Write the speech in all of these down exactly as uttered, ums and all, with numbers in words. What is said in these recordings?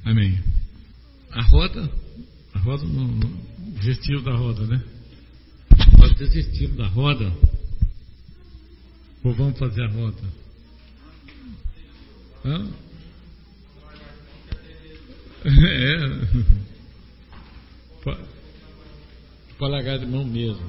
Amém. A roda, a roda, não, não desistiu da roda, né? Nós desistimos da roda. Ou vamos fazer a roda? Hã? É. Pode largar de mão mesmo.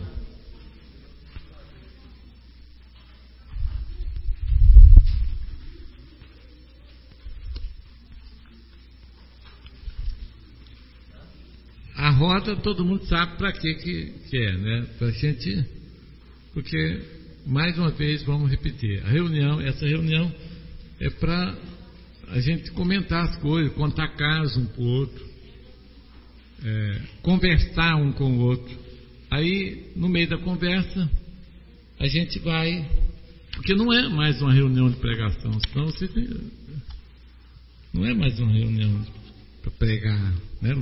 A roda todo mundo sabe para que, que é, né? Para a gente, porque mais uma vez vamos repetir, a reunião, essa reunião é para a gente comentar as coisas, contar casos um para o outro, é, conversar um com o outro. Aí no meio da conversa a gente vai, porque não é mais uma reunião de pregação, senão você tem, não é mais uma reunião para pregar, né?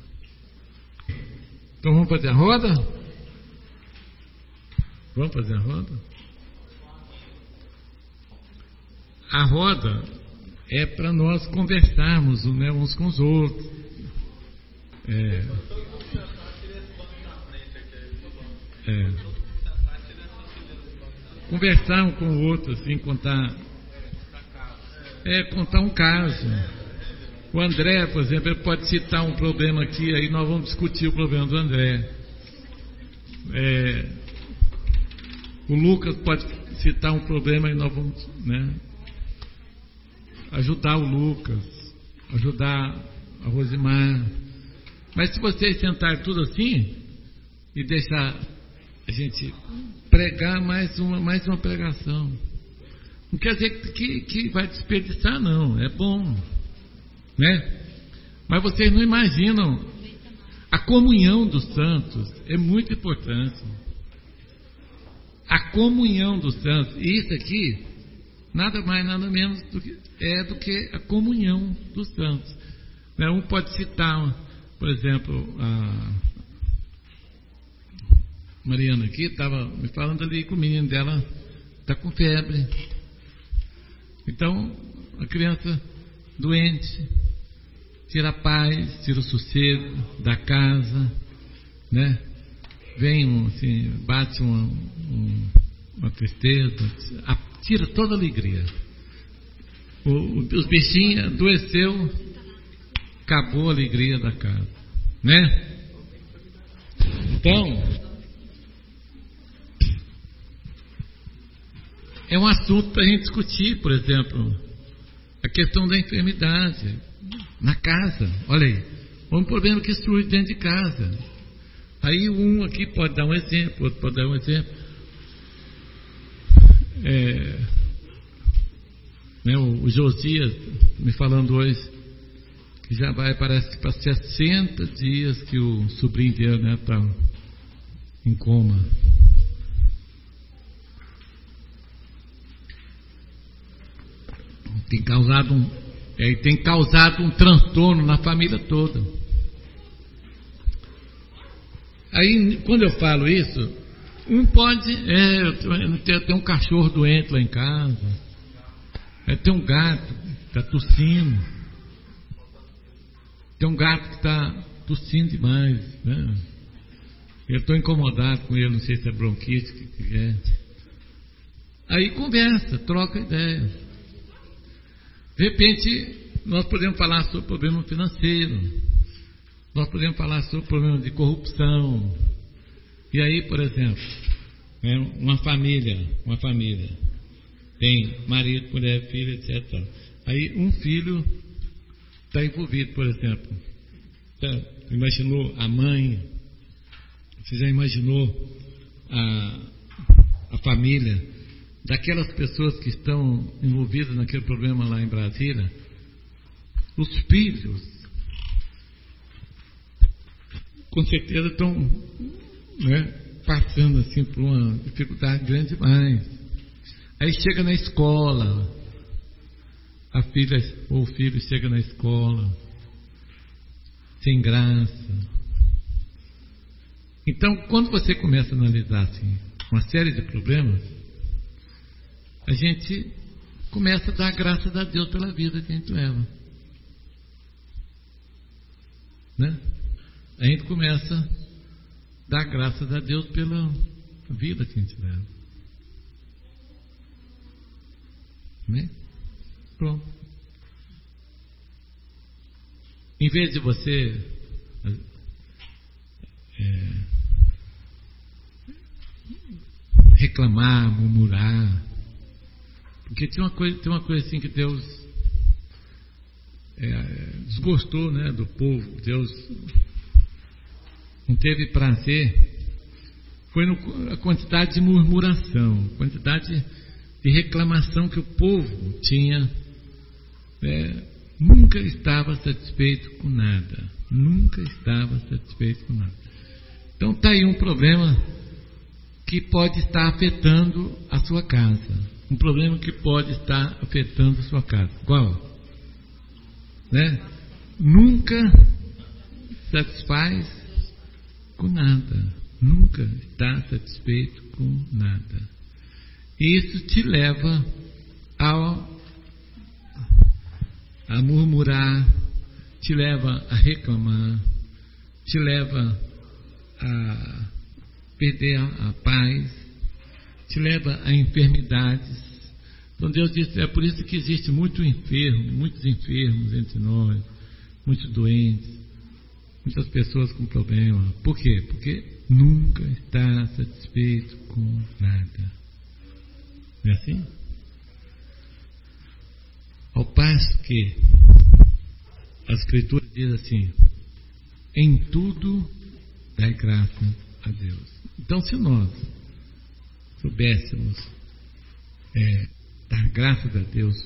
Então vamos fazer a roda? Vamos fazer a roda? A roda é para nós conversarmos, né, uns com os outros. É, é, conversar um com o outro, assim, contar, é, contar um caso. O André, por exemplo, ele pode citar um problema aqui, aí nós vamos discutir o problema do André. É, o Lucas pode citar um problema e nós vamos, né, ajudar o Lucas, ajudar a Rosimar. Mas se vocês sentarem tudo assim e deixar a gente pregar mais uma, mais uma pregação, não quer dizer que, que vai desperdiçar, não, é bom, né? Mas vocês não imaginam, a comunhão dos santos é muito importante. A comunhão dos santos, e isso aqui nada mais, nada menos do que, é do que a comunhão dos santos. Um pode citar, por exemplo, a Mariana aqui estava me falando ali que o menino dela está com febre. Então, a criança doente, tira a paz, tira o sossego da casa, né? Vem, um, assim, bate uma, um, uma tristeza, tira toda a alegria. O, o, os bichinhos adoeceu, acabou a alegria da casa, né? Então, é um assunto para a gente discutir, por exemplo, a questão da enfermidade na casa. Olha aí, um problema que surge dentro de casa. Aí um aqui pode dar um exemplo, outro pode dar um exemplo. É, né, o, o Josias me falando hoje que já vai, parece que para sessenta dias que o sobrinho dele, né, está em coma. Tem causado um, é, tem causado um transtorno na família toda. Aí, quando eu falo isso, um pode, é, tem, tem um cachorro doente lá em casa, é, tem um gato que está tossindo, tem um gato que está tossindo demais, né? Eu estou incomodado com ele, não sei se é bronquite, o que é. Aí conversa, troca ideia. De repente, nós podemos falar sobre problema financeiro, nós podemos falar sobre problema de corrupção. E aí, por exemplo, né, uma família, uma família tem marido, mulher, filho, etcétera. Aí um filho está envolvido, por exemplo. Tá, imaginou a mãe? Você já imaginou a, a família daquelas pessoas que estão envolvidas naquele problema lá em Brasília? Os filhos, com certeza, estão, né, passando assim por uma dificuldade grande demais. Aí chega na escola, a filha ou o filho chega na escola sem graça. Então, quando você começa a analisar assim, uma série de problemas, a gente começa a dar graças a Deus pela vida dentro dela. né? A gente começa a dar graças a Deus pela vida que a gente leva. Né? Pronto. Em vez de você é, reclamar, murmurar, porque tem uma coisa, tem uma coisa assim que Deus é, desgostou, né, do povo. Deus não teve prazer, foi no, a quantidade de murmuração, quantidade de reclamação que o povo tinha. É, nunca estava satisfeito com nada, nunca estava satisfeito com nada. Então está aí um problema que pode estar afetando a sua casa, um problema que pode estar afetando a sua casa. Qual? Né? Nunca satisfaz com nada, nunca está satisfeito com nada. E isso te leva ao a murmurar, te leva a reclamar, te leva a perder a, a paz, te leva a enfermidades. Então Deus disse, é por isso que existe muito enfermo, muitos enfermos entre nós, muitos doentes, muitas pessoas com problema. Por quê? Porque nunca está satisfeito com nada. Não é assim? Ao passo que a Escritura diz assim, em tudo dai graças a Deus. Então, se nós soubéssemos é, dar graças a Deus,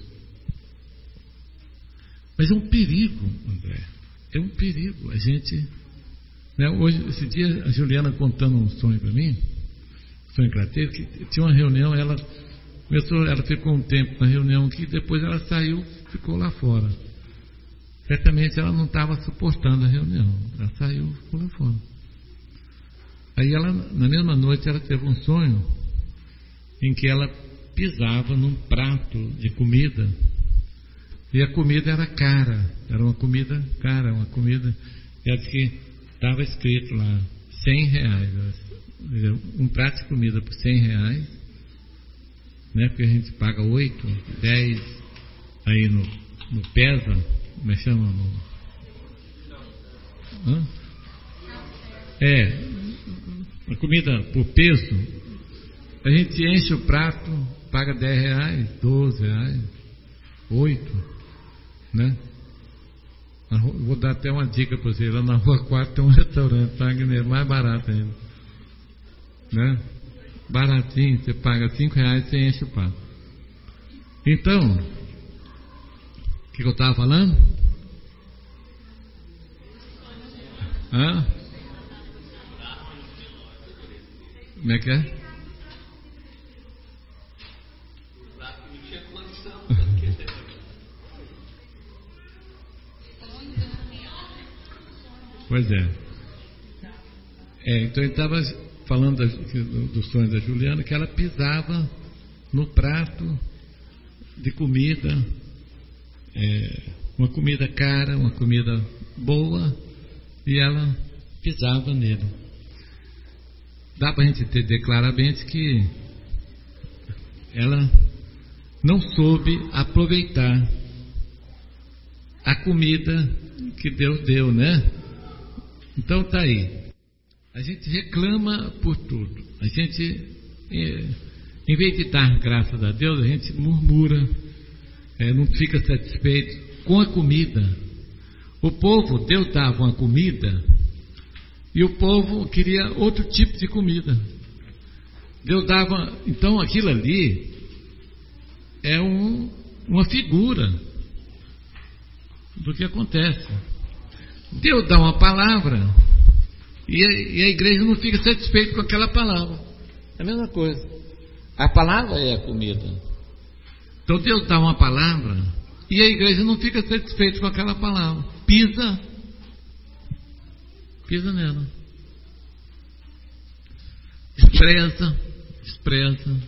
mas é um perigo, André, é um perigo a gente, né, hoje, esse dia a Juliana contando um sonho para mim, um sonho que ela teve, que tinha uma reunião, ela começou, ela ficou um tempo na reunião que depois ela saiu, ficou lá fora. Certamente ela não estava suportando a reunião, ela saiu, ficou lá fora. Aí ela, na mesma noite, ela teve um sonho em que ela pisava num prato de comida e a comida era cara, era uma comida cara, uma comida, ela disse que estava escrito lá, cem reais, um prato de comida por cem reais, né, porque a gente paga oito, dez, aí no, no pesa, como é que chama? No, hã? É, a comida por peso, a gente enche o prato, paga dez reais, doze reais, oito, né? Vou dar até uma dica para vocês, lá na Rua quatro tem um restaurante, paga mais barato ainda, né? Baratinho, você paga cinco reais e você enche o prato. Então, o que, que eu estava falando? Hã? Como é que é? Pois é. É, então ele estava falando da, do, do sonho da Juliana, que ela pisava no prato de comida, é, uma comida cara, uma comida boa, e ela pisava nele. Dá para a gente entender claramente que ela não soube aproveitar a comida que Deus deu, né? Então tá aí. A gente reclama por tudo. A gente, em vez de dar graças a Deus, a gente murmura, é, não fica satisfeito com a comida. O povo, Deus dava uma comida e o povo queria outro tipo de comida. Deus dava, então aquilo ali é um, uma figura do que acontece. Deus dá uma palavra e a, e a igreja não fica satisfeita com aquela palavra. É a mesma coisa. A palavra é a comida. Então Deus dá uma palavra e a igreja não fica satisfeita com aquela palavra. Pisa, pisa nela. Despreza, despreza.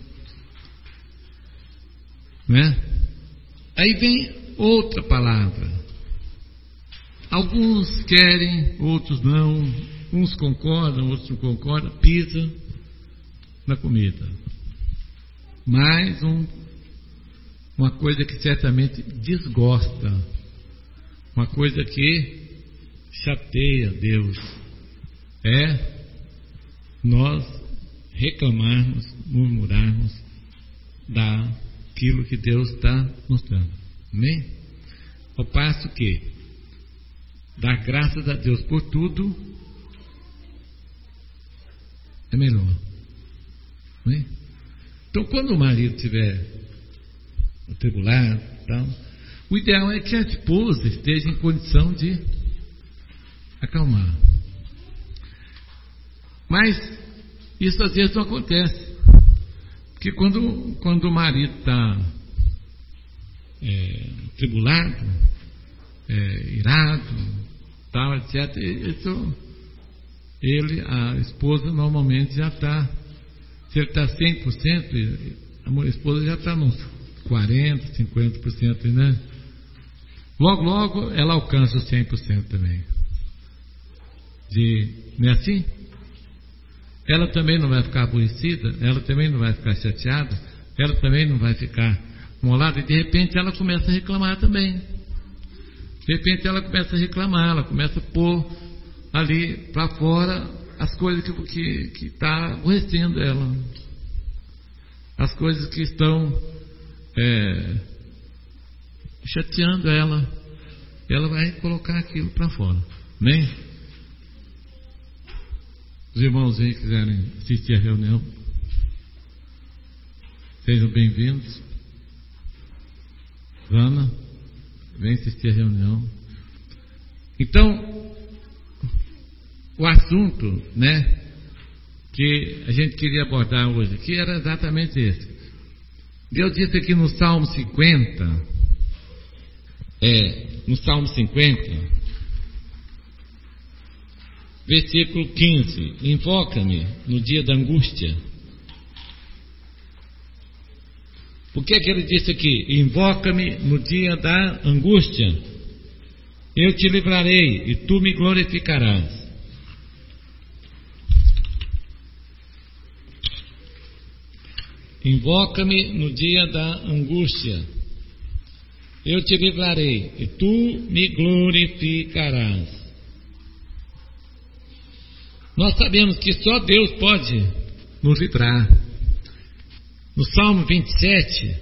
Né? Aí vem outra palavra. alguns querem, outros não, uns concordam, outros não concordam, pisa na comida. Mais um, uma coisa que certamente desgosta, uma coisa que chateia Deus, é nós reclamarmos, murmurarmos daquilo que Deus está mostrando. Amém? Ao passo que dar graças a Deus por tudo é melhor. Amém? Então, quando o marido estiver atribulado, tal, o ideal é que a esposa esteja em condição de acalmar. Mas isso às vezes não acontece. Porque quando, quando o marido está é, tribulado, é, irado, tal, etcétera, isso, ele, a esposa normalmente já está, se ele está cem por cento, a esposa já está nos quarenta por cento, cinquenta por cento, né? Logo, logo ela alcança os cem por cento também. De, não é assim? Ela também não vai ficar aborrecida, ela também não vai ficar chateada, ela também não vai ficar molada, e de repente ela começa a reclamar também. De repente ela começa a reclamar, ela começa a pôr ali para fora as coisas que que que está aborrecendo ela, as coisas que estão é, chateando ela. Ela vai colocar aquilo para fora. Amém? Os irmãos aí que quiserem assistir a reunião, sejam bem-vindos. Ana, vem assistir a reunião. Então, o assunto, né, que a gente queria abordar hoje aqui era exatamente esse. Deus disse aqui no Salmo cinquenta, é, no Salmo cinquenta, versículo quinze: invoca-me no dia da angústia. Por que que ele disse aqui? Invoca-me no dia da angústia, eu te livrarei e tu me glorificarás. Invoca-me no dia da angústia, eu te livrarei e tu me glorificarás. Nós sabemos que só Deus pode nos livrar. No Salmo vinte e sete,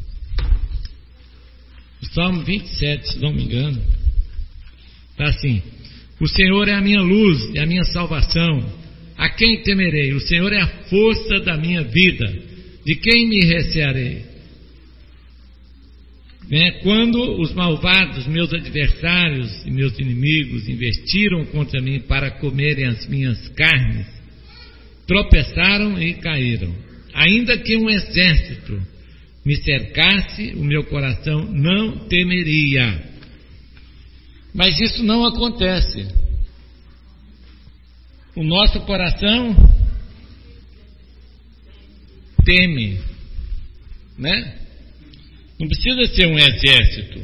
no Salmo vinte e sete, se não me engano, está assim: o Senhor é a minha luz e a minha salvação, a quem temerei? O Senhor é a força da minha vida, de quem me recearei? Né? Quando os malvados, meus adversários e meus inimigos, investiram contra mim para comerem as minhas carnes, tropeçaram e caíram. Ainda que um exército me cercasse, o meu coração não temeria. Mas isso não acontece. O nosso coração teme, né? Não precisa ser um exército.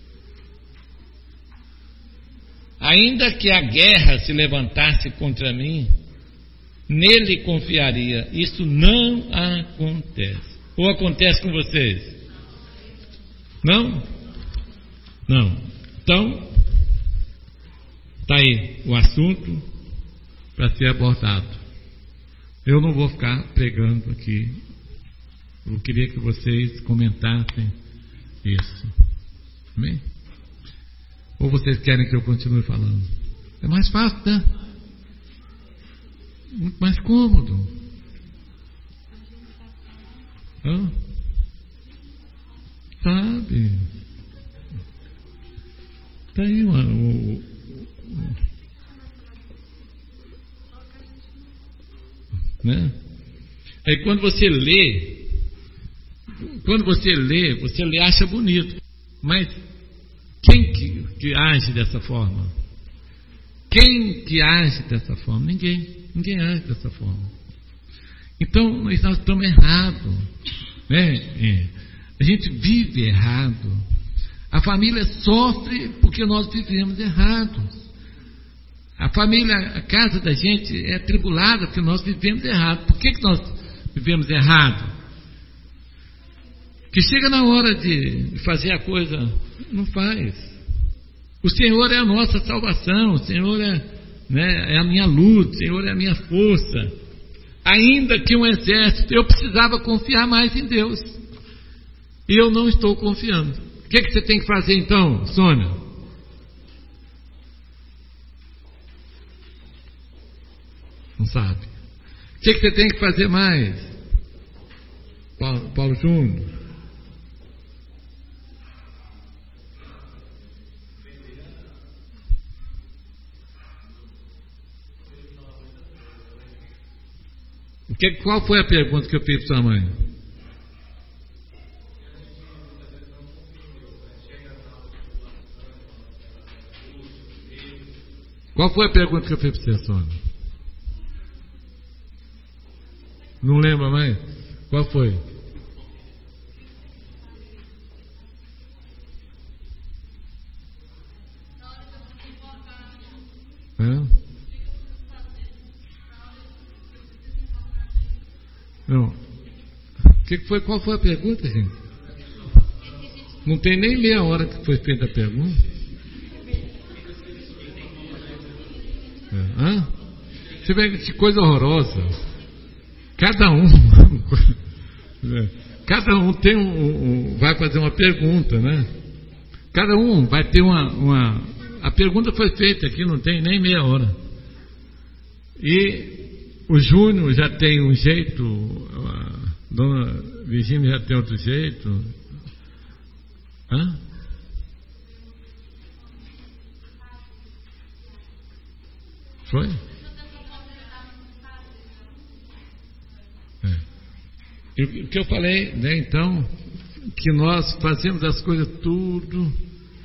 Ainda que a guerra se levantasse contra mim, nele confiaria. Isso não acontece. Ou acontece com vocês? Não? Não. Então, está aí o assunto para ser abordado. Eu não vou ficar pregando aqui. Eu queria que vocês comentassem isso. Amém? Ou vocês querem que eu continue falando? É mais fácil, né? Muito mais cômodo. Hã? Sabe? Está aí uma, o, o, né? Aí quando você lê, quando você lê, você lê, acha bonito. Mas quem que, que age dessa forma? Quem que age dessa forma? Ninguém. Ninguém age dessa forma. Então, nós estamos errados, né? É. A gente vive errado. A família sofre porque nós vivemos errados. A família, a casa da gente é atribulada porque nós vivemos errado. Por que, que nós vivemos errado? Que chega na hora de fazer a coisa, não faz. O Senhor é a nossa salvação, o Senhor é, né, é a minha luz, o Senhor é a minha força. Ainda que um exército, eu precisava confiar mais em Deus. E eu não estou confiando. O que, que você tem que fazer então, Sônia? Não sabe. O que, que você tem que fazer mais? Paulo, Paulo Júnior. O que, qual foi a pergunta que eu fiz para sua mãe? Qual foi a pergunta que eu fiz para você, Sônia? Não lembra mais? Qual foi? Hã? Não. O que foi? Qual foi a pergunta, gente? Não tem nem meia hora que foi feita a pergunta. É. Hã? Você vê que coisa horrorosa. Cada um, cada um tem um, um, vai fazer uma pergunta, né? Cada um vai ter uma, uma. A pergunta foi feita aqui, não tem nem meia hora. E o Júnior já tem um jeito, a dona Virgínia já tem outro jeito. Hã? Foi? É. O que eu falei, né, então, que nós fazemos as coisas tudo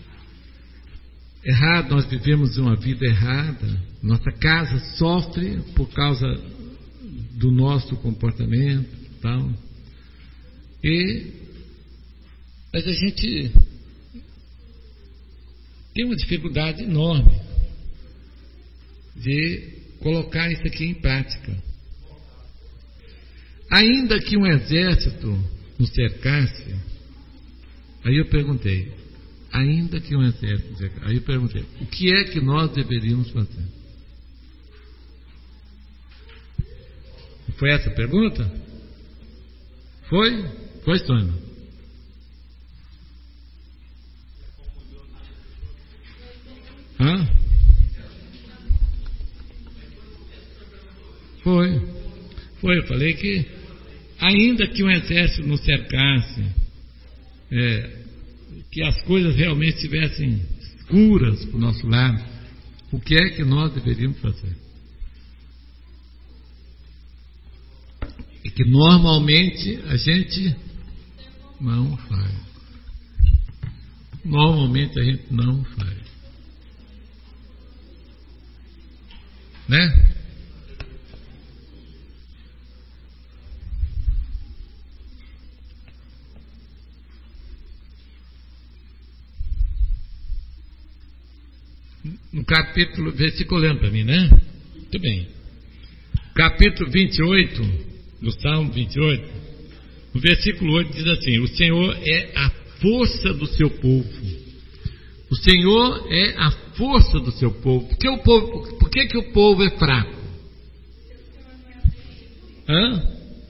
errado, nós vivemos uma vida errada, nossa casa sofre por causa do nosso comportamento, tal. E mas a gente tem uma dificuldade enorme de colocar isso aqui em prática. Ainda que um exército nos cercasse, aí eu perguntei, ainda que um exército nos cercasse, aí eu perguntei, o que é que nós deveríamos fazer? Foi essa a pergunta? Foi? Foi, Sônia? Hã? Foi. Foi, eu falei que ainda que um exército nos cercasse, é, que as coisas realmente estivessem escuras para o nosso lado, o que é que nós deveríamos fazer? E que normalmente a gente não faz. Normalmente a gente não faz. Né? No capítulo, versículo olhando para mim, né? Muito bem. Capítulo vinte e oito, do Salmo vinte e oito, no versículo oito diz assim: o Senhor é a força do seu povo. O Senhor é a força do seu povo. Por que o povo, por que, que o povo é fraco? Hã?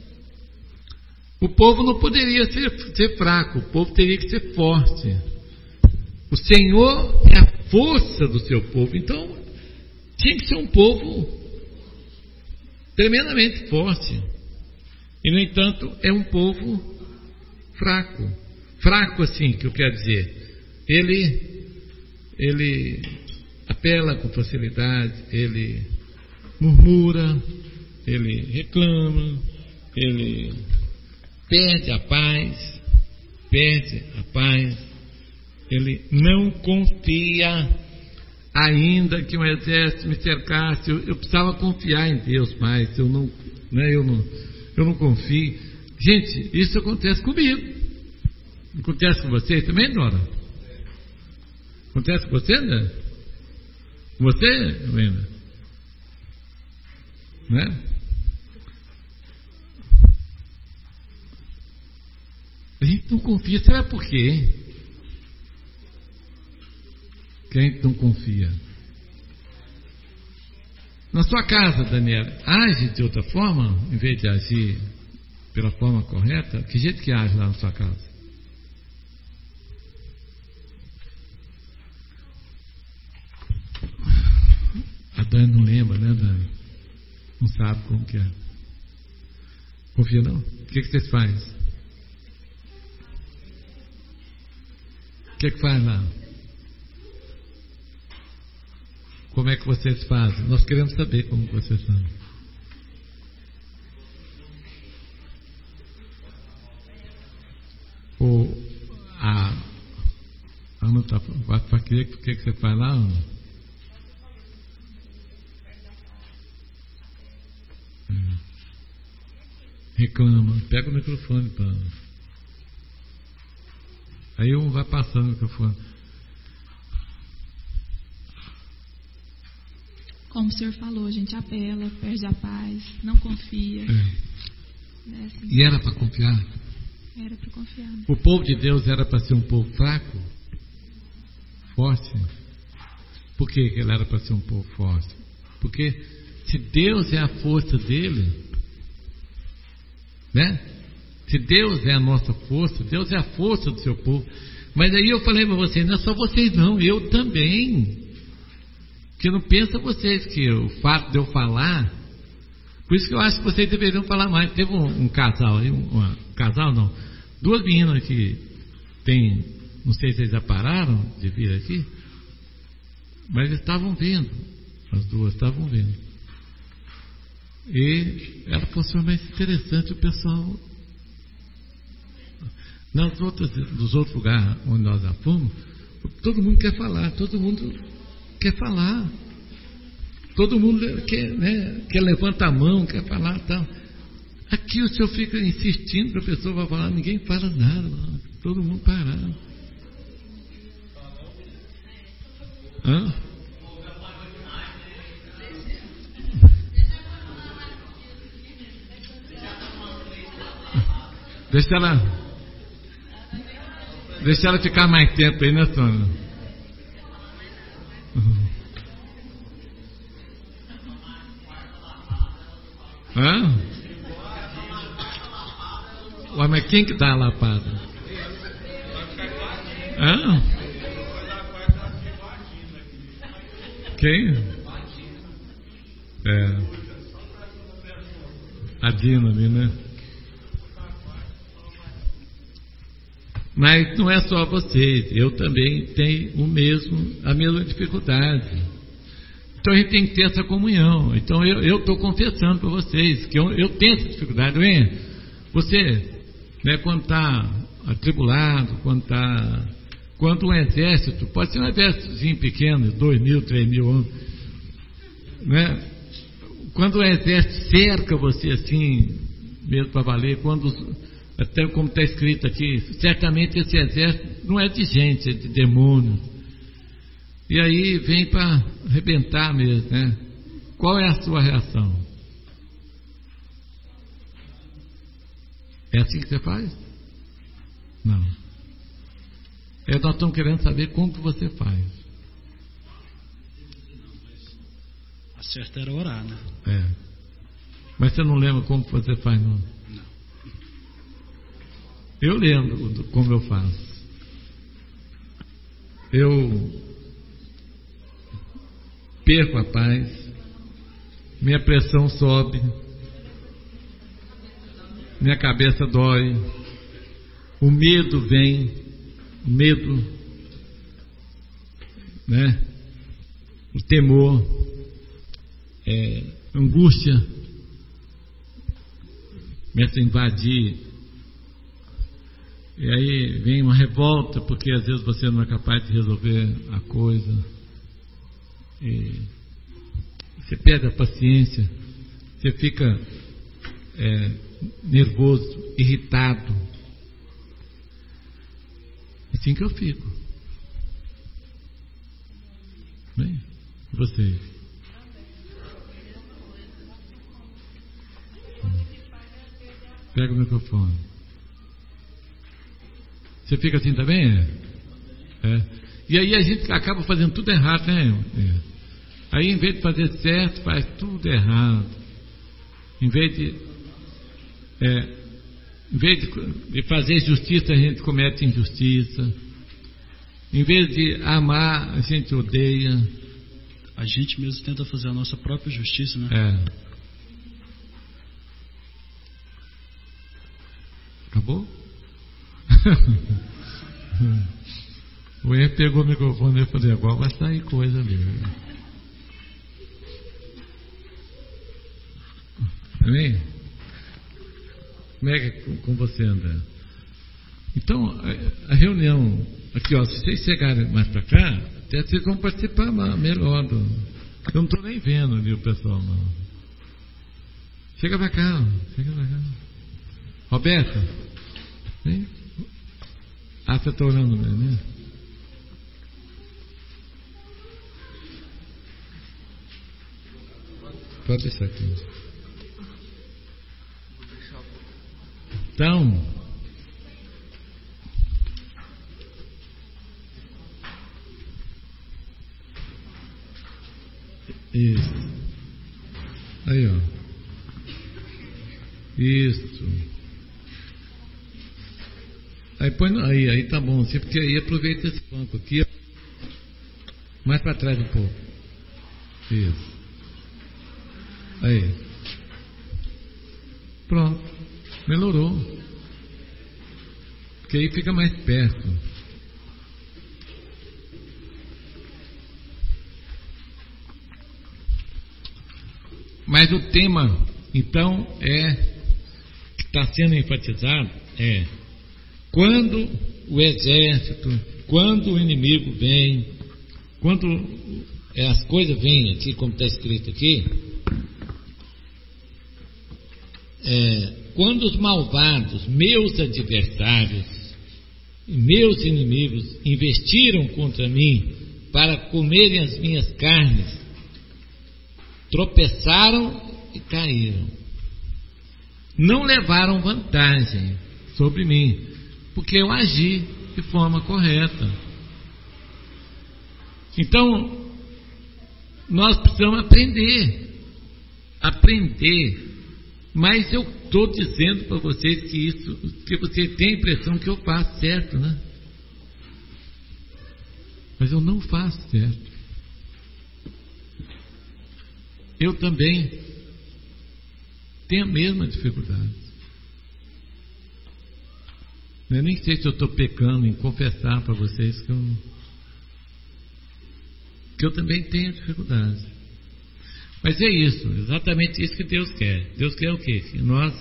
O povo não poderia ser, ser fraco, o povo teria que ser forte. O Senhor é a força do seu povo. Então, tinha que ser um povo tremendamente forte. E, no entanto, é um povo fraco. Fraco, assim, que eu quero dizer. Ele, ele apela com facilidade, ele murmura, ele reclama, ele perde a paz, perde a paz. Ele não confia, ainda que um exército me cercasse. Eu, eu precisava confiar em Deus mais. Eu não, né, eu não, eu não confio. Gente, isso acontece comigo. Acontece com vocês também, Dora? Acontece com você, né? Com você, Wenda? Né? A gente não confia, será por quê? Que a gente não confia. Na sua casa, Daniela, age de outra forma, em vez de agir pela forma correta? Que jeito que age lá na sua casa? A Dani não lembra, né, Dani? Não sabe como que é. Confia não? O que, que vocês fazem? O que, que faz lá? Como é que vocês fazem? Nós queremos saber como vocês fazem. O, a Ana está para quê? O que, que você faz lá, Ana? Hum. Reclama. Pega o microfone para Ana. Aí um vai passando o microfone. Como o senhor falou, a gente apela, perde a paz, não confia. É. Né, assim, E era para confiar? Era para confiar. O povo de Deus era para ser um povo fraco? Forte? Por que ele era para ser um povo forte? Porque se Deus é a força dele, né? Se Deus é a nossa força, Deus é a força do seu povo. Mas aí eu falei para vocês, não é só vocês não, eu também. Porque não pensa vocês que o fato de eu falar, por isso que eu acho que vocês deveriam falar mais. Teve um, um casal aí, um, um casal não, duas meninas que tem, não sei se vocês já pararam de vir aqui, mas eles estavam vendo, as duas estavam vendo. E ela falou, mais interessante o pessoal. Nas outras, dos outros lugares onde nós já fomos, todo mundo quer falar, todo mundo quer falar, todo mundo quer, né, quer levantar a mão, quer falar tal. Aqui o senhor fica insistindo para a pessoa vai falar, ninguém fala nada, todo mundo parado. Hã? Deixa ela Deixa ela ficar mais tempo aí, né, Sônia? Uhum. Hã? Ué, mas quem que dá a lapada? Hã? Quem? É. A Dina ali, né? Mas não é só vocês, eu também tenho o mesmo, a mesma dificuldade. Então a gente tem que ter essa comunhão. Então eu estou confessando para vocês que eu, eu tenho essa dificuldade. Não é? Você, né, quando está atribulado, quando está. Quando um exército, pode ser um exércitozinho pequeno, dois mil, três mil homens, né? Quando o exército cerca você assim, mesmo para valer, quando. Até como está escrito aqui, certamente esse exército não é de gente, é de demônios. E aí vem para arrebentar mesmo, né? Qual é a sua reação? É assim que você faz? Não. É, nós estamos querendo saber como que você faz. A certa era orar, né? É. Mas você não lembra como que você faz, não? Não. Eu lembro como eu faço. Eu perco a paz, minha pressão sobe, minha cabeça dói, o medo vem, o medo, né? O temor, é, angústia, começa a invadir. E aí vem uma revolta, porque às vezes você não é capaz de resolver a coisa. E você perde a paciência, você fica é, nervoso, irritado. Assim que eu fico. Bem? E vocês? Pega o microfone. Você fica assim também? É? É. E aí a gente acaba fazendo tudo errado, né? É. Aí, em vez de fazer certo, faz tudo errado. Em vez de, é, em vez de, de fazer justiça, a gente comete injustiça. Em vez de amar, a gente odeia. A gente mesmo tenta fazer a nossa própria justiça, né? É. Acabou? O Henrique pegou o microfone e falou: agora vai sair coisa ali. Amém? Como é que é com você, André? Então, a, a reunião aqui, ó, se vocês chegarem mais para cá, até vocês vão participar melhor. Do, eu não estou nem vendo ali o pessoal, não. Chega para cá, chega para cá. Roberta, vem. Ah, você está orando mesmo? Pode deixar aqui. Então, isso. Aí, ó. Isso. Aí põe aí, aí tá bom. Você porque aí aproveita esse banco aqui, ó. Mais para trás um pouco. Isso. Aí. Pronto. Melhorou. Porque aí fica mais perto. Mas o tema, então, é que está sendo enfatizado é quando o exército, quando o inimigo vem, quando as coisas vêm aqui, como está escrito aqui, é, quando os malvados, meus adversários, meus inimigos investiram contra mim para comerem as minhas carnes, tropeçaram e caíram. Não levaram vantagem sobre mim, porque eu agi de forma correta. Então, nós precisamos aprender. Aprender. Mas eu estou dizendo para vocês que isso, que você tem a impressão que eu faço certo, né? Mas eu não faço certo. Eu também tenho a mesma dificuldade. Eu nem sei se eu estou pecando em confessar para vocês que eu, que eu também tenho dificuldade. Mas é isso, exatamente isso que Deus quer. Deus quer o quê? Que nós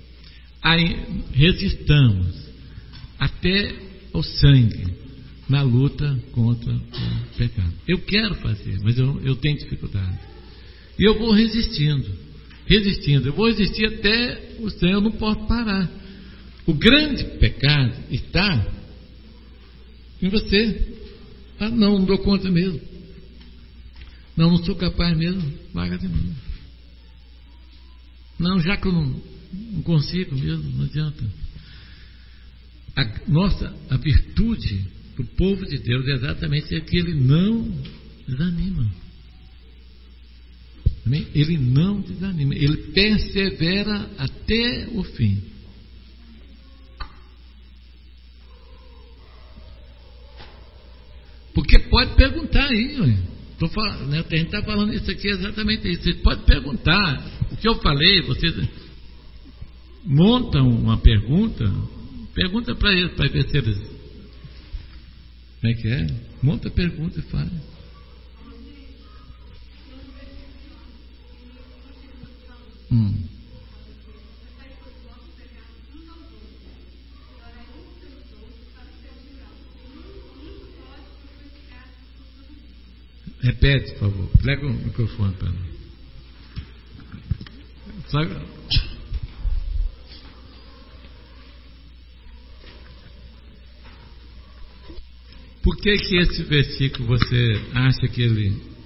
resistamos até o sangue na luta contra o pecado. Eu quero fazer, mas eu, eu tenho dificuldade. E eu vou resistindo, resistindo. Eu vou resistir até o sangue, eu não posso parar. O grande pecado está em você. Ah, não, não dou conta mesmo. Não, não sou capaz mesmo. Larga de mim. Não, já que eu não, não consigo mesmo, não adianta. A nossa, a virtude do povo de Deus é exatamente que ele não desanima. Amém? Ele não desanima. Ele persevera até o fim. Porque pode perguntar aí, olha. Tô falando, né, a gente está falando isso aqui exatamente isso. Você pode perguntar o que eu falei. Vocês montam uma pergunta, pergunta para eles, para ver se eles. Como é que é? Monta a pergunta e fala. Hum. Repete, por favor. Pega o microfone para mim. Sabe? Por que que esse versículo você acha que ele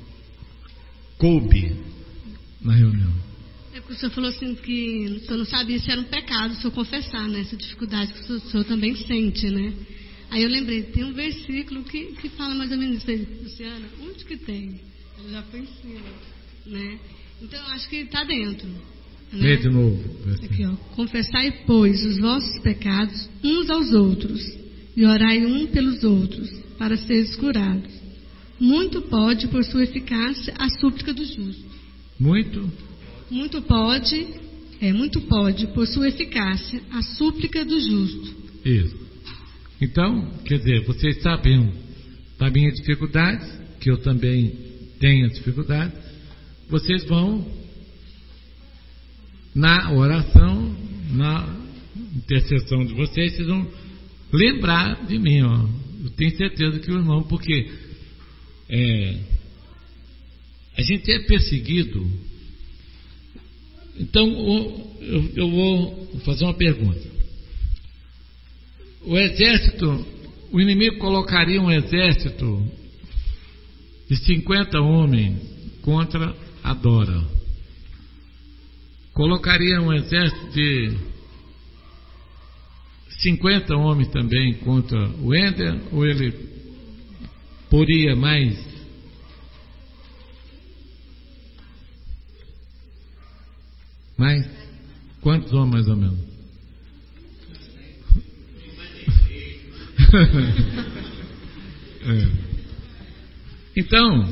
coube na reunião? É porque o senhor falou assim que o senhor não sabia se era um pecado o senhor confessar, né? Essa dificuldade que o senhor, o senhor também sente, né? Aí eu lembrei, tem um versículo que, que fala mais ou menos isso aí. Luciana, onde que tem? Ele já foi em cima, né? Então eu acho que está dentro. Né? Lê de novo. Aqui, ó. Confessai, pois, os vossos pecados uns aos outros, e orai um pelos outros, para seres curados. Muito pode, por sua eficácia, a súplica do justo. Muito? Muito pode, é, muito pode, por sua eficácia, a súplica do justo. Isso. Então, quer dizer, vocês sabem da minha dificuldade, que eu também tenho dificuldade, vocês vão na oração, na intercessão de vocês, vocês vão lembrar de mim, ó. Eu tenho certeza que o irmão, porque é, a gente é perseguido. Então eu, eu vou fazer uma pergunta. O exército, o inimigo colocaria um exército de cinquenta homens contra a Dora. Colocaria um exército de cinquenta homens também contra o Ender, ou ele poria mais? Mais? Quantos homens mais ou menos? é. Então,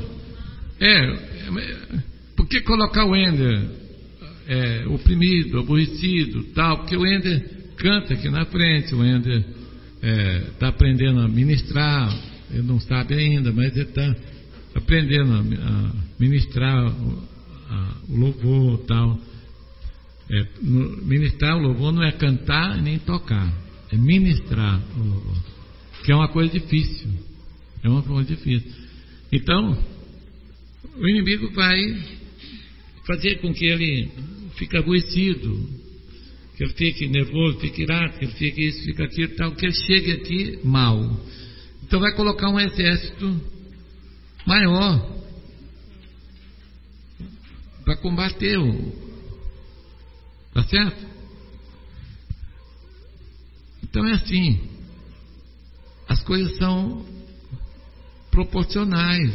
é, por que colocar o Ender é, oprimido, aborrecido, tal? Porque o Ender canta aqui na frente, o Ender está é, aprendendo a ministrar, ele não sabe ainda, mas ele está aprendendo a, a ministrar o, a, o louvor, tal. É, no, ministrar o louvor não é cantar nem tocar, é ministrar o louvor, que é uma coisa difícil, é uma coisa difícil. Então, o inimigo vai fazer com que ele fique aborrecido, que ele fique nervoso, fique irado, que ele fique isso, fique aquilo, tal, que ele chegue aqui mal. Então vai colocar um exército maior para combater o. Tá certo? Então é assim. As coisas são proporcionais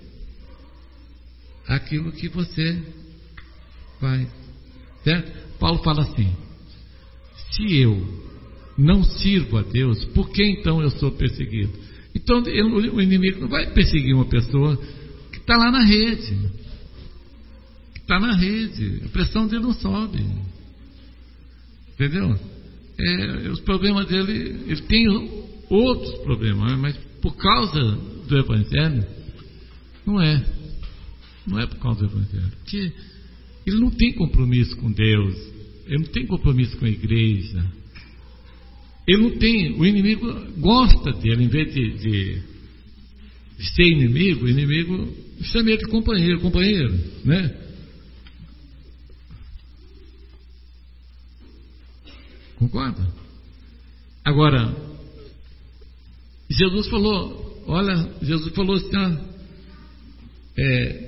àquilo que você faz. Certo? Paulo fala assim: se eu não sirvo a Deus, por que então eu sou perseguido? Então o inimigo não vai perseguir uma pessoa que está lá na rede, que está na rede, a pressão dele não sobe, entendeu? É, os problemas dele, ele tem outros problemas, mas por causa do Evangelho, não é, não é por causa do Evangelho, porque ele não tem compromisso com Deus, ele não tem compromisso com a igreja. Ele não tem, o inimigo gosta dele, em vez de, de, de ser inimigo, o inimigo chama ele de companheiro, companheiro, né? Concorda? Agora, Jesus falou, olha, Jesus falou assim, ó, é,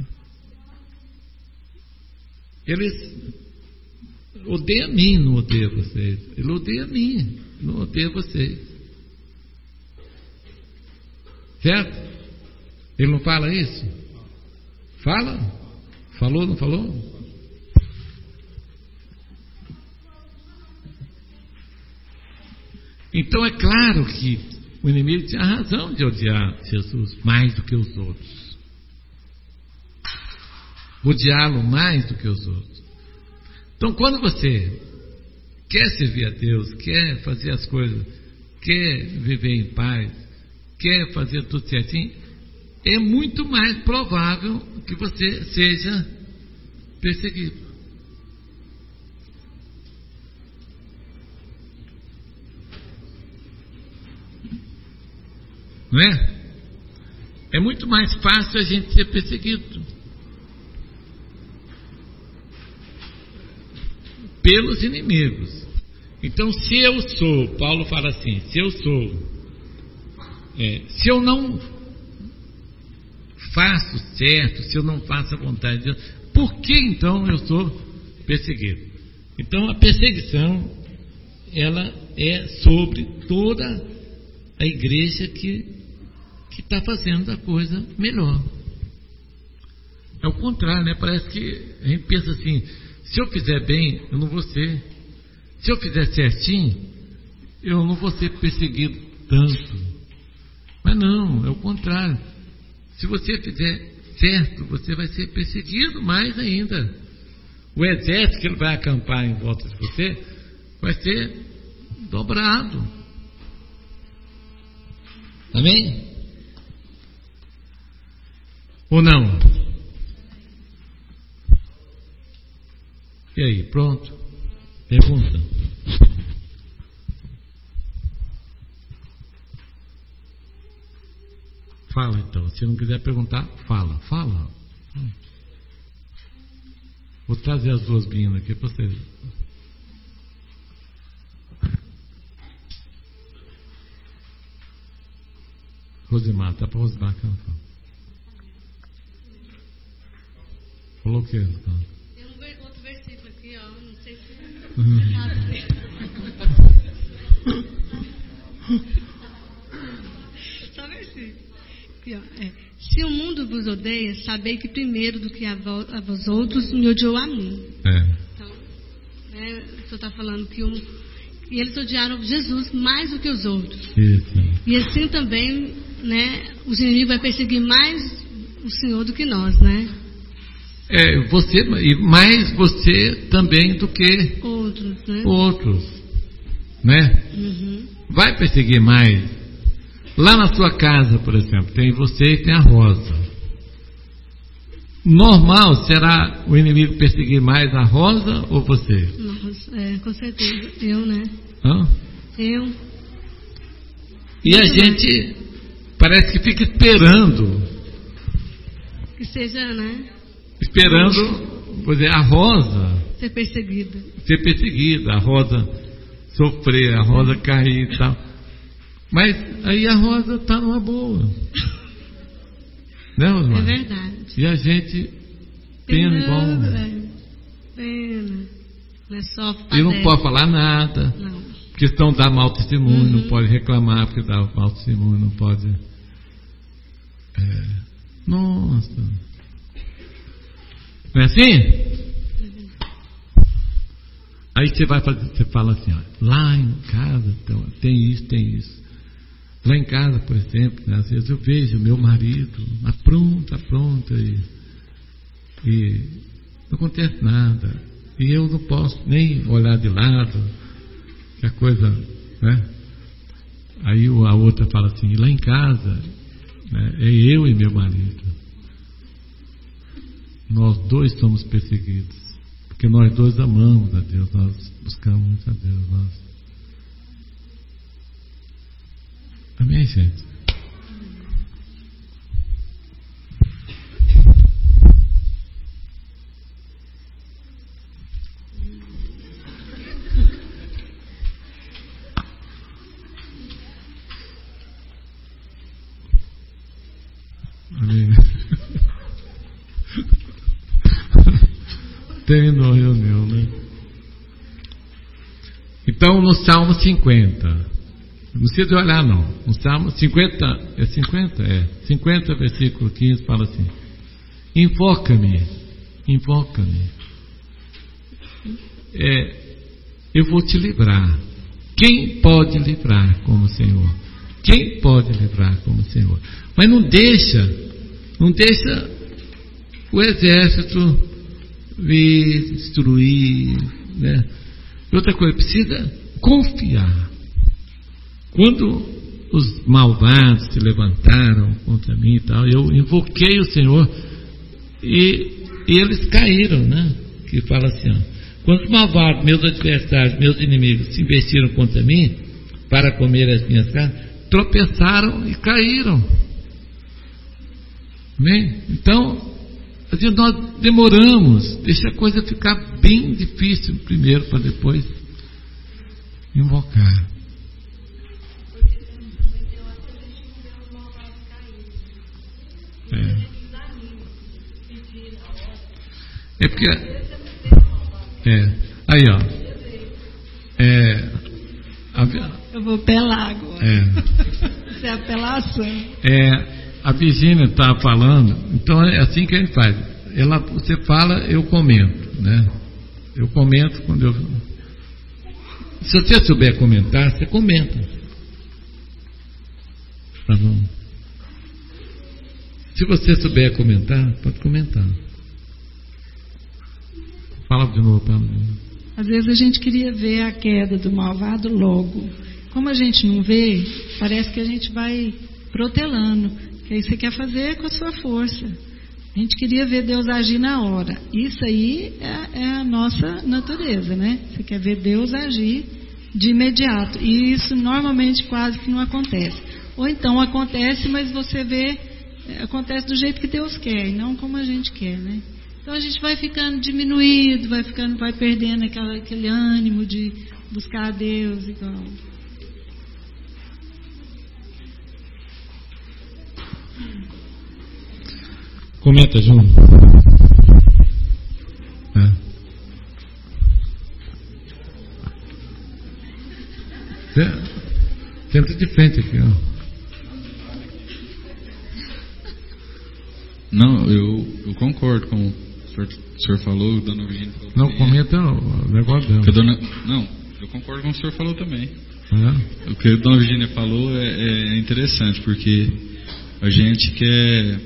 eles odeia a mim, não odeia vocês. Ele odeia a mim, não odeia vocês. Certo? Ele não fala isso? Fala? Falou, não falou? Então é claro que o inimigo tinha razão de odiar Jesus mais do que os outros. Odiá-lo mais do que os outros. Então, quando você quer servir a Deus, quer fazer as coisas, quer viver em paz, quer fazer tudo certinho, é muito mais provável que você seja perseguido. Não é? É muito mais fácil a gente ser perseguido pelos inimigos. Então, se eu sou, Paulo fala assim, se eu sou, é, se eu não faço certo, se eu não faço a vontade de Deus, por que então eu sou perseguido? Então a perseguição, ela é sobre toda a igreja que que está fazendo a coisa melhor. É o contrário, né? Parece que a gente pensa assim: se eu fizer bem, eu não vou ser. Se eu fizer certinho, eu não vou ser perseguido tanto. Mas não, é o contrário. Se você fizer certo, você vai ser perseguido mais ainda. O exército que ele vai acampar em volta de você vai ser dobrado. Amém? Ou não? E aí, pronto? Pergunta. Fala então. Se não quiser perguntar, fala. Fala. Vou trazer as duas meninas aqui para vocês. Rosimar, tá para Rosimar que ela fala. Falou o que? Tá? Tem um ver, outro versículo aqui, ó. Não sei se. Só versículo. Aqui, ó. É. Se o mundo vos odeia, sabei que primeiro do que a, vo, a vós outros me odiou a mim. É. Então, né, o senhor está falando que um, e eles odiaram Jesus mais do que os outros. Isso. E assim também, né, os inimigos vão perseguir mais o Senhor do que nós, né? É, você, e mais você também do que Outros, né? outros, né? Uhum. Vai perseguir mais. Lá na sua casa, por exemplo, tem você e tem a Rosa. Normal será o inimigo perseguir mais a Rosa ou você? Nossa, é, com certeza. Eu, né? Hã? Eu. E a gente parece que fica esperando, Que seja, né? esperando, por exemplo, a Rosa Ser perseguida. ser perseguida, a Rosa sofrer, a Rosa cair e tal. Mas aí a Rosa está numa boa. Né, Rosa? É verdade. E a gente pena igual. É, pena. Não é só E não pode falar nada. Não. Questão da mau testemunho, Uhum. não pode reclamar porque dá mau testemunho, não pode. É, nossa. Não é assim? Aí você vai fazer, você fala assim, ó, lá em casa então, tem isso, tem isso. Lá em casa, por exemplo, né, às vezes eu vejo meu marido apronta, apronta e, e não acontece nada. E eu não posso nem olhar de lado, que a coisa, né? Aí a outra fala assim, lá em casa, né, é eu e meu marido. Nós dois somos perseguidos, porque nós dois amamos a Deus, nós buscamos a Deus. Nós... Amém, gente? Amém. Terminou a reunião, né? Então, no Salmo cinquenta, não precisa olhar não, no Salmo cinquenta, é cinquenta? É, cinquenta, versículo quinze, fala assim: invoca-me, invoca-me, é, eu vou te livrar. Quem pode livrar como o Senhor? Quem pode livrar como o Senhor? Mas não deixa, não deixa o exército vir destruir, né? E outra coisa, precisa confiar. Quando os malvados se levantaram contra mim e tal, eu invoquei o Senhor e, e eles caíram, né? Que fala assim, ó, quando os malvados, meus adversários, meus inimigos se investiram contra mim para comer as minhas carnes, tropeçaram e caíram. Amém? Então, às vezes nós demoramos, deixa a coisa ficar bem difícil primeiro para depois invocar. É. É porque. É. Aí, ó. É. A, Eu vou pelar agora. É. Isso é apelação. É. A Virgínia está falando, então é assim que a gente faz. Ela, você fala, eu comento, né? Eu comento quando eu. Se você souber comentar, você comenta. Tá bom? Se você souber comentar, pode comentar. Fala de novo, tá? Às vezes a gente queria ver a queda do malvado logo. Como a gente não vê, parece que a gente vai protelando. Que aí você quer fazer com a sua força. A gente queria ver Deus agir na hora. Isso aí é, é a nossa natureza, né? Você quer ver Deus agir de imediato. E isso normalmente quase que não acontece. Ou então acontece, mas você vê, acontece do jeito que Deus quer, e não como a gente quer, né? Então a gente vai ficando diminuído, vai ficando, vai perdendo aquela, aquele ânimo de buscar a Deus igual. Comenta, João. É. Tenta de frente aqui, ó. Não, eu, eu concordo com o senhor, o senhor falou, dona Virgínia falou. Não, também, comenta é, o negócio dela. Dona, não, eu concordo com o senhor falou também. É. O que a dona Virgínia falou é, é interessante, porque a gente quer,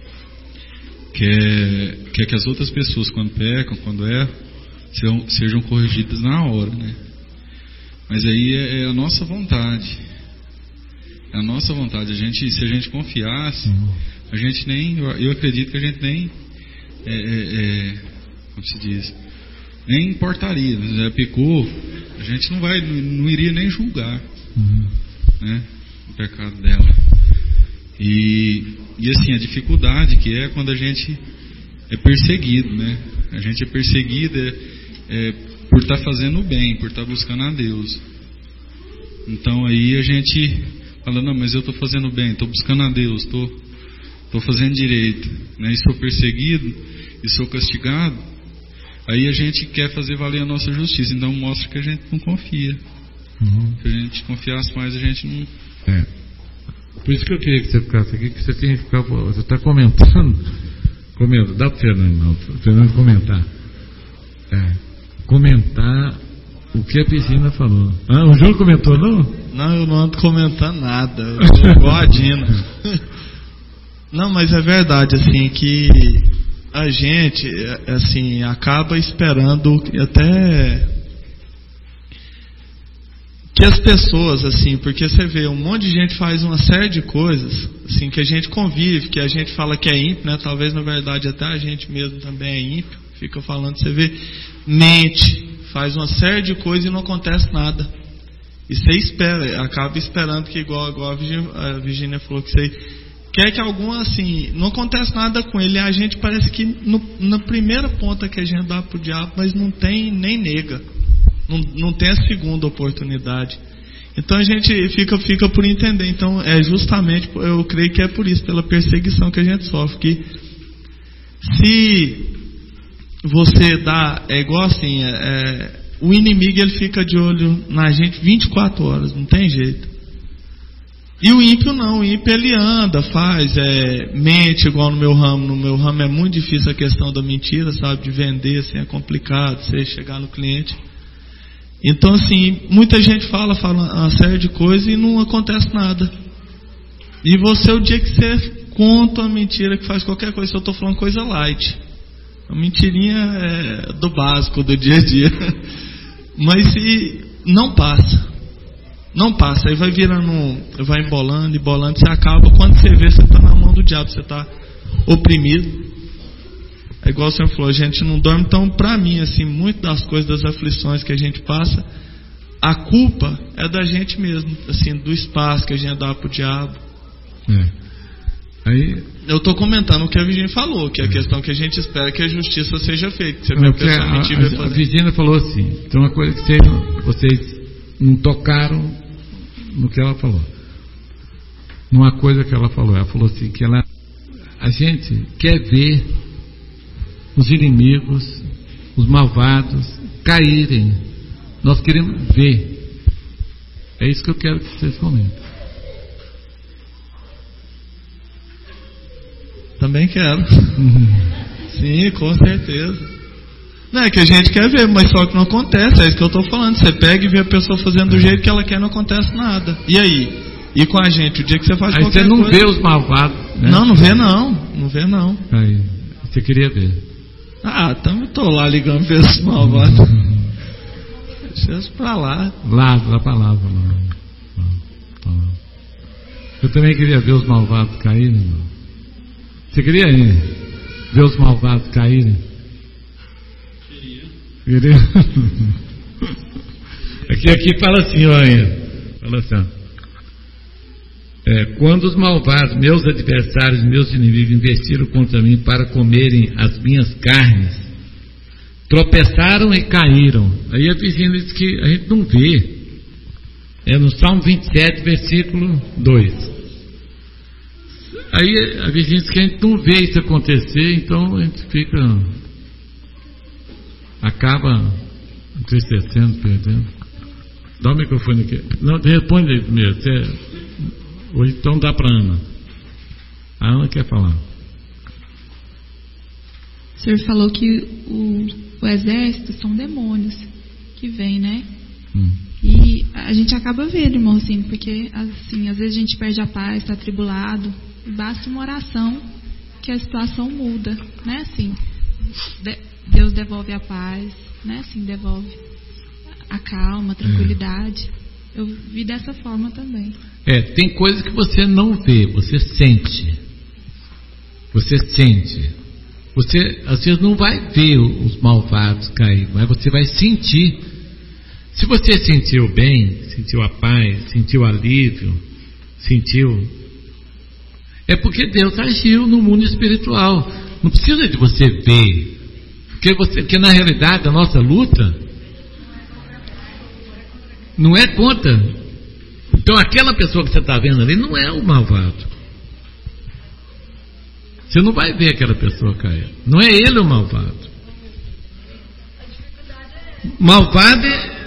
quer, quer que as outras pessoas, quando pecam, quando erram, sejam, sejam corrigidas na hora, né? Mas aí é, é a nossa vontade. É a nossa vontade. A gente, se a gente confiasse, uhum. a gente nem, eu acredito que a gente nem, é, é, é, como se diz, nem importaria. Já pecou, a gente não vai, não, não iria nem julgar, uhum. né, o pecado dela. E, e assim, a dificuldade que é quando a gente é perseguido, né? A gente é perseguido é, é, por estar fazendo o bem, por estar buscando a Deus. Então aí a gente fala, não, mas eu estou fazendo bem, estou buscando a Deus, estou estou fazendo direito, né? E sou perseguido, e sou castigado. Aí a gente quer fazer valer a nossa justiça, então mostra que a gente não confia. Uhum. Se a gente confiasse mais, a gente não... É. Por isso que eu queria que você ficasse aqui, que você tinha que ficar, você está comentando, comenta, dá para o Fernando, não, o Fernando comentar. É, comentar o que a Piscina falou. Ah, o Júlio comentou, não? Não, eu não ando comentando nada, eu sou igual a Dina. Não, mas é verdade, assim, que a gente, assim, acaba esperando até que as pessoas, assim, porque você vê, um monte de gente faz uma série de coisas, assim, que a gente convive, que a gente fala que é ímpio, né? Talvez, na verdade, até a gente mesmo também é ímpio, fica falando, você vê, mente, faz uma série de coisas e não acontece nada. E você espera, acaba esperando que, igual, igual a Virgínia falou, que você quer que algum, assim, não acontece nada com ele, a gente parece que no, na primeira ponta que a gente dá pro diabo, mas não tem nem nega. Não, não tem a segunda oportunidade. Então a gente fica, fica por entender. Então é justamente, eu creio que é por isso, pela perseguição que a gente sofre. Que se você dá, é igual assim, é, é, o inimigo ele fica de olho na gente vinte e quatro horas, não tem jeito. E o ímpio não, o ímpio ele anda, faz, é, mente, igual no meu ramo. No meu ramo é muito difícil a questão da mentira, sabe, de vender, assim, é complicado, você chegar no cliente. Então, assim, muita gente fala, fala uma série de coisas e não acontece nada. E você, o dia que você conta uma mentira, que faz qualquer coisa, eu estou falando coisa light. A mentirinha é do básico, do dia a dia. Mas se não passa. Não passa. Aí vai virando, vai embolando, embolando, você acaba. Quando você vê, você está na mão do diabo, você está oprimido. É igual o senhor falou, a gente não dorme. Então, para mim, assim, muito das coisas, das aflições que a gente passa, a culpa é da gente mesmo, assim, do espaço que a gente dá pro diabo. É. Aí, eu estou comentando o que a Virgínia falou, que é a questão que a gente espera que a justiça seja feita. Você não, vê a, a, a, a Virgínia falou assim, tem uma coisa que vocês, vocês não tocaram no que ela falou. Numa coisa que ela falou, ela falou assim, que ela, a gente quer ver os inimigos, os malvados caírem. Nós queremos ver. É isso que eu quero que vocês comentem. Também quero. Sim, com certeza. Não, é que a gente quer ver, mas só que não acontece. É isso que eu estou falando. Você pega e vê a pessoa fazendo do jeito que ela quer, não acontece nada. E aí? E com a gente? O dia que você faz aí qualquer você não coisa... vê os malvados, né? Não, não vê não. Não vê não. Aí, você queria ver. Ah, então eu tô lá ligando pra esses malvados. Deixa eles pra lá. Lá, lá pra lá, pra lá. Pra lá. Eu também queria ver os malvados caírem, irmão. Você queria ir? Ver os malvados caírem? Queria. Queria? Aqui, aqui fala assim, olha. Fala assim, ó. É, quando os malvados, meus adversários, meus inimigos, investiram contra mim para comerem as minhas carnes, tropeçaram e caíram. Aí a Virgínia diz que a gente não vê. É no Salmo vinte e sete, versículo dois. Aí a Virgínia diz que a gente não vê isso acontecer, então a gente fica, acaba entristecendo, perdendo. Dá o microfone aqui. Não, responde aí primeiro. Você, ou então dá para a Ana. A Ana quer falar. O senhor falou que o, o exército são demônios que vêm, né? Hum. E a gente acaba vendo, irmão, assim, porque assim, às vezes a gente perde a paz, está atribulado, e basta uma oração que a situação muda, né? Assim, de, Deus devolve a paz, né? Assim, devolve a calma, a tranquilidade. É. Eu vi dessa forma também. É, tem coisas que você não vê, você sente. Você sente. Você, às vezes, não vai ver os malvados cair, mas você vai sentir. Se você sentiu bem, sentiu a paz, sentiu alívio, sentiu... É porque Deus agiu no mundo espiritual. Não precisa de você ver. Porque, você, porque na realidade, a nossa luta não é contra... Então aquela pessoa que você está vendo ali não é o malvado. Você não vai ver aquela pessoa cair. Não é ele o malvado. Malvado é...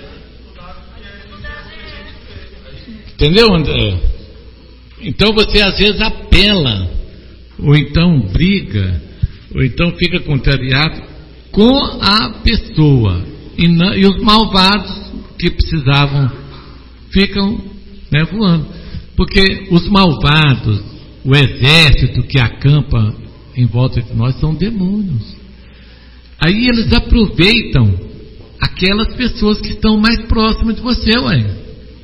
Entendeu, André? Então você às vezes apela, ou então briga, ou então fica contrariado com a pessoa. E, não, e os malvados que precisavam ficam, né, voando. Porque os malvados, o exército que acampa em volta de nós são demônios. Aí eles aproveitam aquelas pessoas que estão mais próximas de você, ué.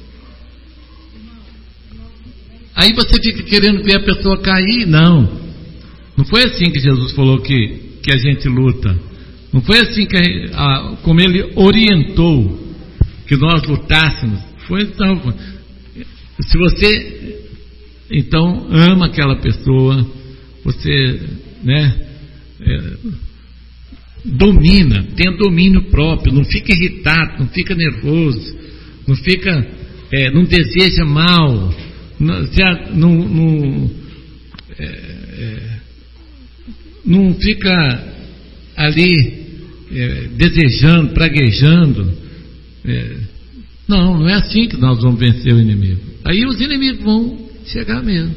Aí você fica querendo ver a pessoa cair. Não. Não foi assim que Jesus falou que, que a gente luta. Não foi assim que a, a, como ele orientou que nós lutássemos. Foi então. Se você então ama aquela pessoa, você, né, é, domina, tem domínio próprio, não fica irritado, não fica nervoso, não fica, é, não deseja mal, não, não, não, é, é, não fica ali é, desejando, praguejando. É, não, não é assim que nós vamos vencer o inimigo. Aí os inimigos vão chegar mesmo.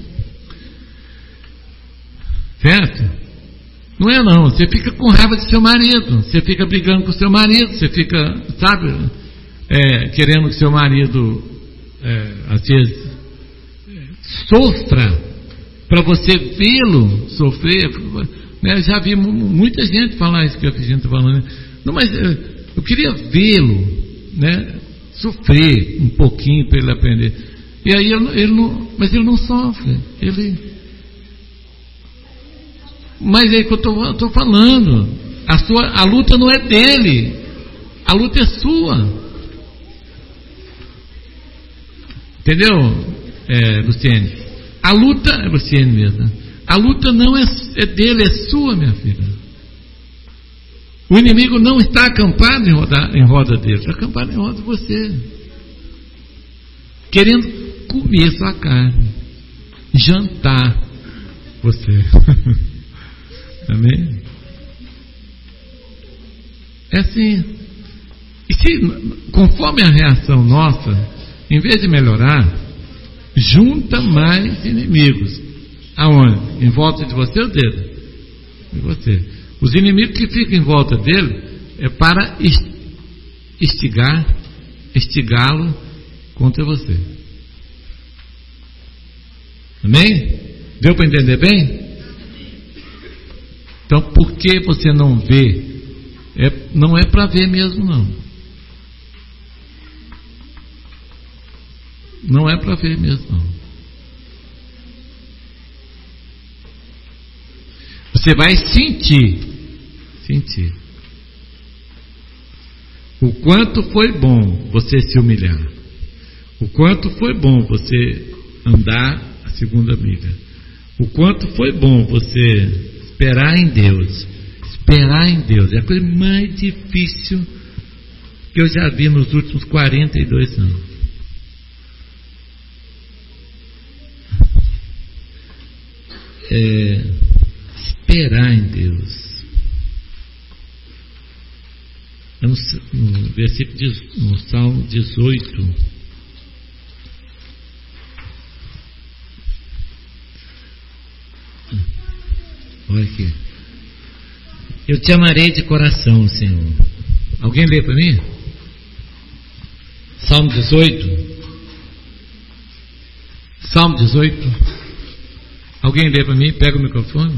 Certo? Não é não, você fica com raiva de seu marido, você fica brigando com seu marido, você fica, sabe, é, querendo que seu marido, é, às vezes, sofra, para você vê-lo sofrer, né? Já vi muita gente falar isso que a gente está falando, né? Não, mas eu queria vê-lo, né, sofrer um pouquinho para ele aprender. E aí ele, ele não, mas ele não sofre, ele... Mas é que eu estou falando, a, sua, a luta não é dele, a luta é sua. Entendeu, é, Luciene? A luta, é Luciene mesmo, a luta não é, é dele, é sua, minha filha. O inimigo não está acampado em roda, em roda dele, está acampado em roda de você, querendo comer sua carne, jantar você. Amém? É assim. E se, conforme a reação nossa, em vez de melhorar, junta mais inimigos. Aonde? Em volta de você ou dele? De você. Os inimigos que ficam em volta dele é para instigar, instigá-lo contra você. Amém? Deu para entender bem? Então, por que você não vê? É, não é para ver mesmo, não. Não é para ver mesmo, não. Você vai sentir, sentir o quanto foi bom você se humilhar, o quanto foi bom você andar a segunda milha, o quanto foi bom você esperar em Deus. Esperar em Deus é a coisa mais difícil que eu já vi nos últimos quarenta e dois anos. É, esperar em Deus. No, no versículo, no Salmo dezoito, olha aqui. Eu te amarei de coração, Senhor. Alguém lê para mim? Salmo dezoito. Salmo dezoito. Alguém lê para mim? Pega o microfone.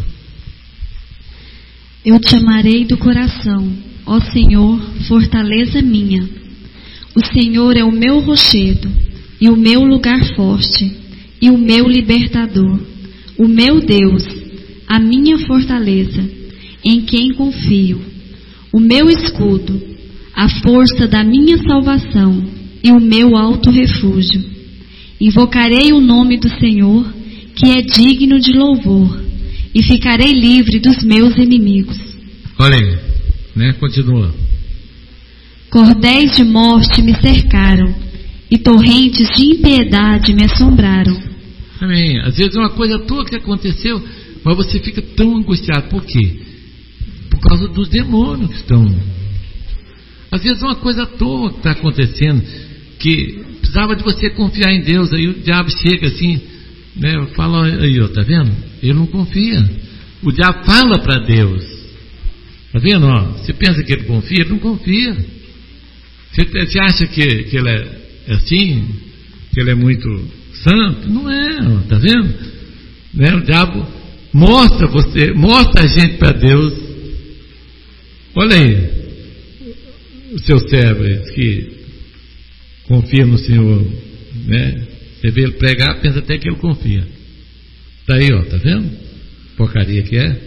Eu te amarei do coração, ó Senhor, fortaleza minha. O Senhor é o meu rochedo e o meu lugar forte e o meu libertador, o meu Deus, a minha fortaleza, em quem confio, o meu escudo, a força da minha salvação e o meu alto refúgio. Invocarei o nome do Senhor, que é digno de louvor, e ficarei livre dos meus inimigos. Olha aí, né? Continua. Cordéis de morte me cercaram, e torrentes de impiedade me assombraram. Amém. Às vezes é uma coisa tua que aconteceu, mas você fica tão angustiado. Por quê? Por causa dos demônios que estão. Às vezes é uma coisa à toa que está acontecendo, que precisava de você confiar em Deus. Aí o diabo chega assim, né? Fala aí, ó, tá vendo? Ele não confia. O diabo fala para Deus. Tá vendo? Ó, você pensa que ele confia? Ele não confia. Você, você acha que, que ele é, é assim? Que ele é muito santo? Não é, ó, tá vendo? Né? O diabo mostra você, mostra a gente para Deus. Olha aí, o seu servo que confia no Senhor, né? Você vê ele pregar, pensa até que ele confia. Tá aí, ó, tá vendo? Porcaria que é.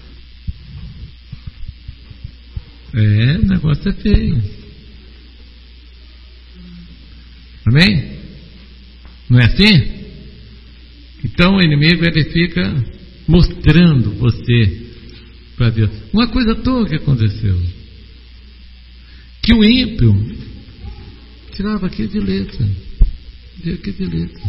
É, o negócio é feio. Amém? Não é assim? Então o inimigo ele fica mostrando você para Deus. Uma coisa toda que aconteceu, que o ímpio tirava aqui de letra, aqui de letra,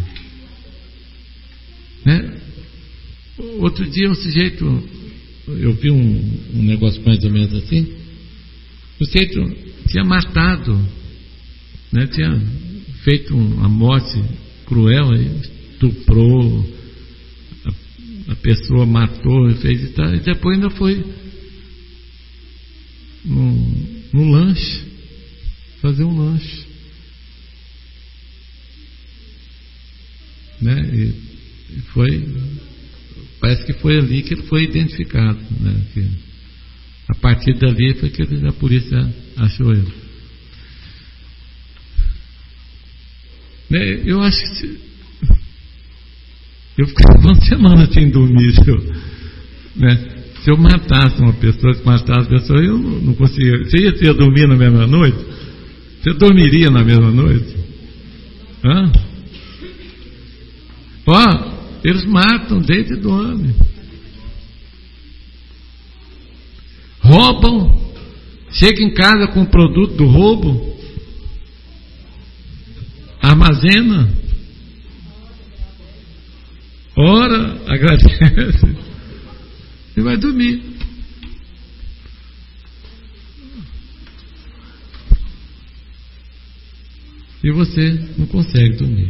né? Outro dia um sujeito, eu vi um, um negócio mais ou menos assim, o sujeito tinha matado, né? Tinha feito uma morte cruel, estuprou a, a pessoa, matou e fez e tal, e depois ainda foi no, no lanche, fazer um lanche, né? E, e foi, parece que foi ali que ele foi identificado, né? Que a partir dali foi que a polícia achou ele. Né? Eu acho que se, eu ficava uma semana sem dormir se eu, né? Se eu matasse uma pessoa, se matasse uma pessoa, eu não, não conseguia. Você ia, você ia dormir na mesma noite? Você dormiria na mesma noite? Hã? Ó, eles matam, deitam e dormem. Roubam, chega em casa com o produto do roubo, armazena, ora, agradece e vai dormir. e você não consegue dormir.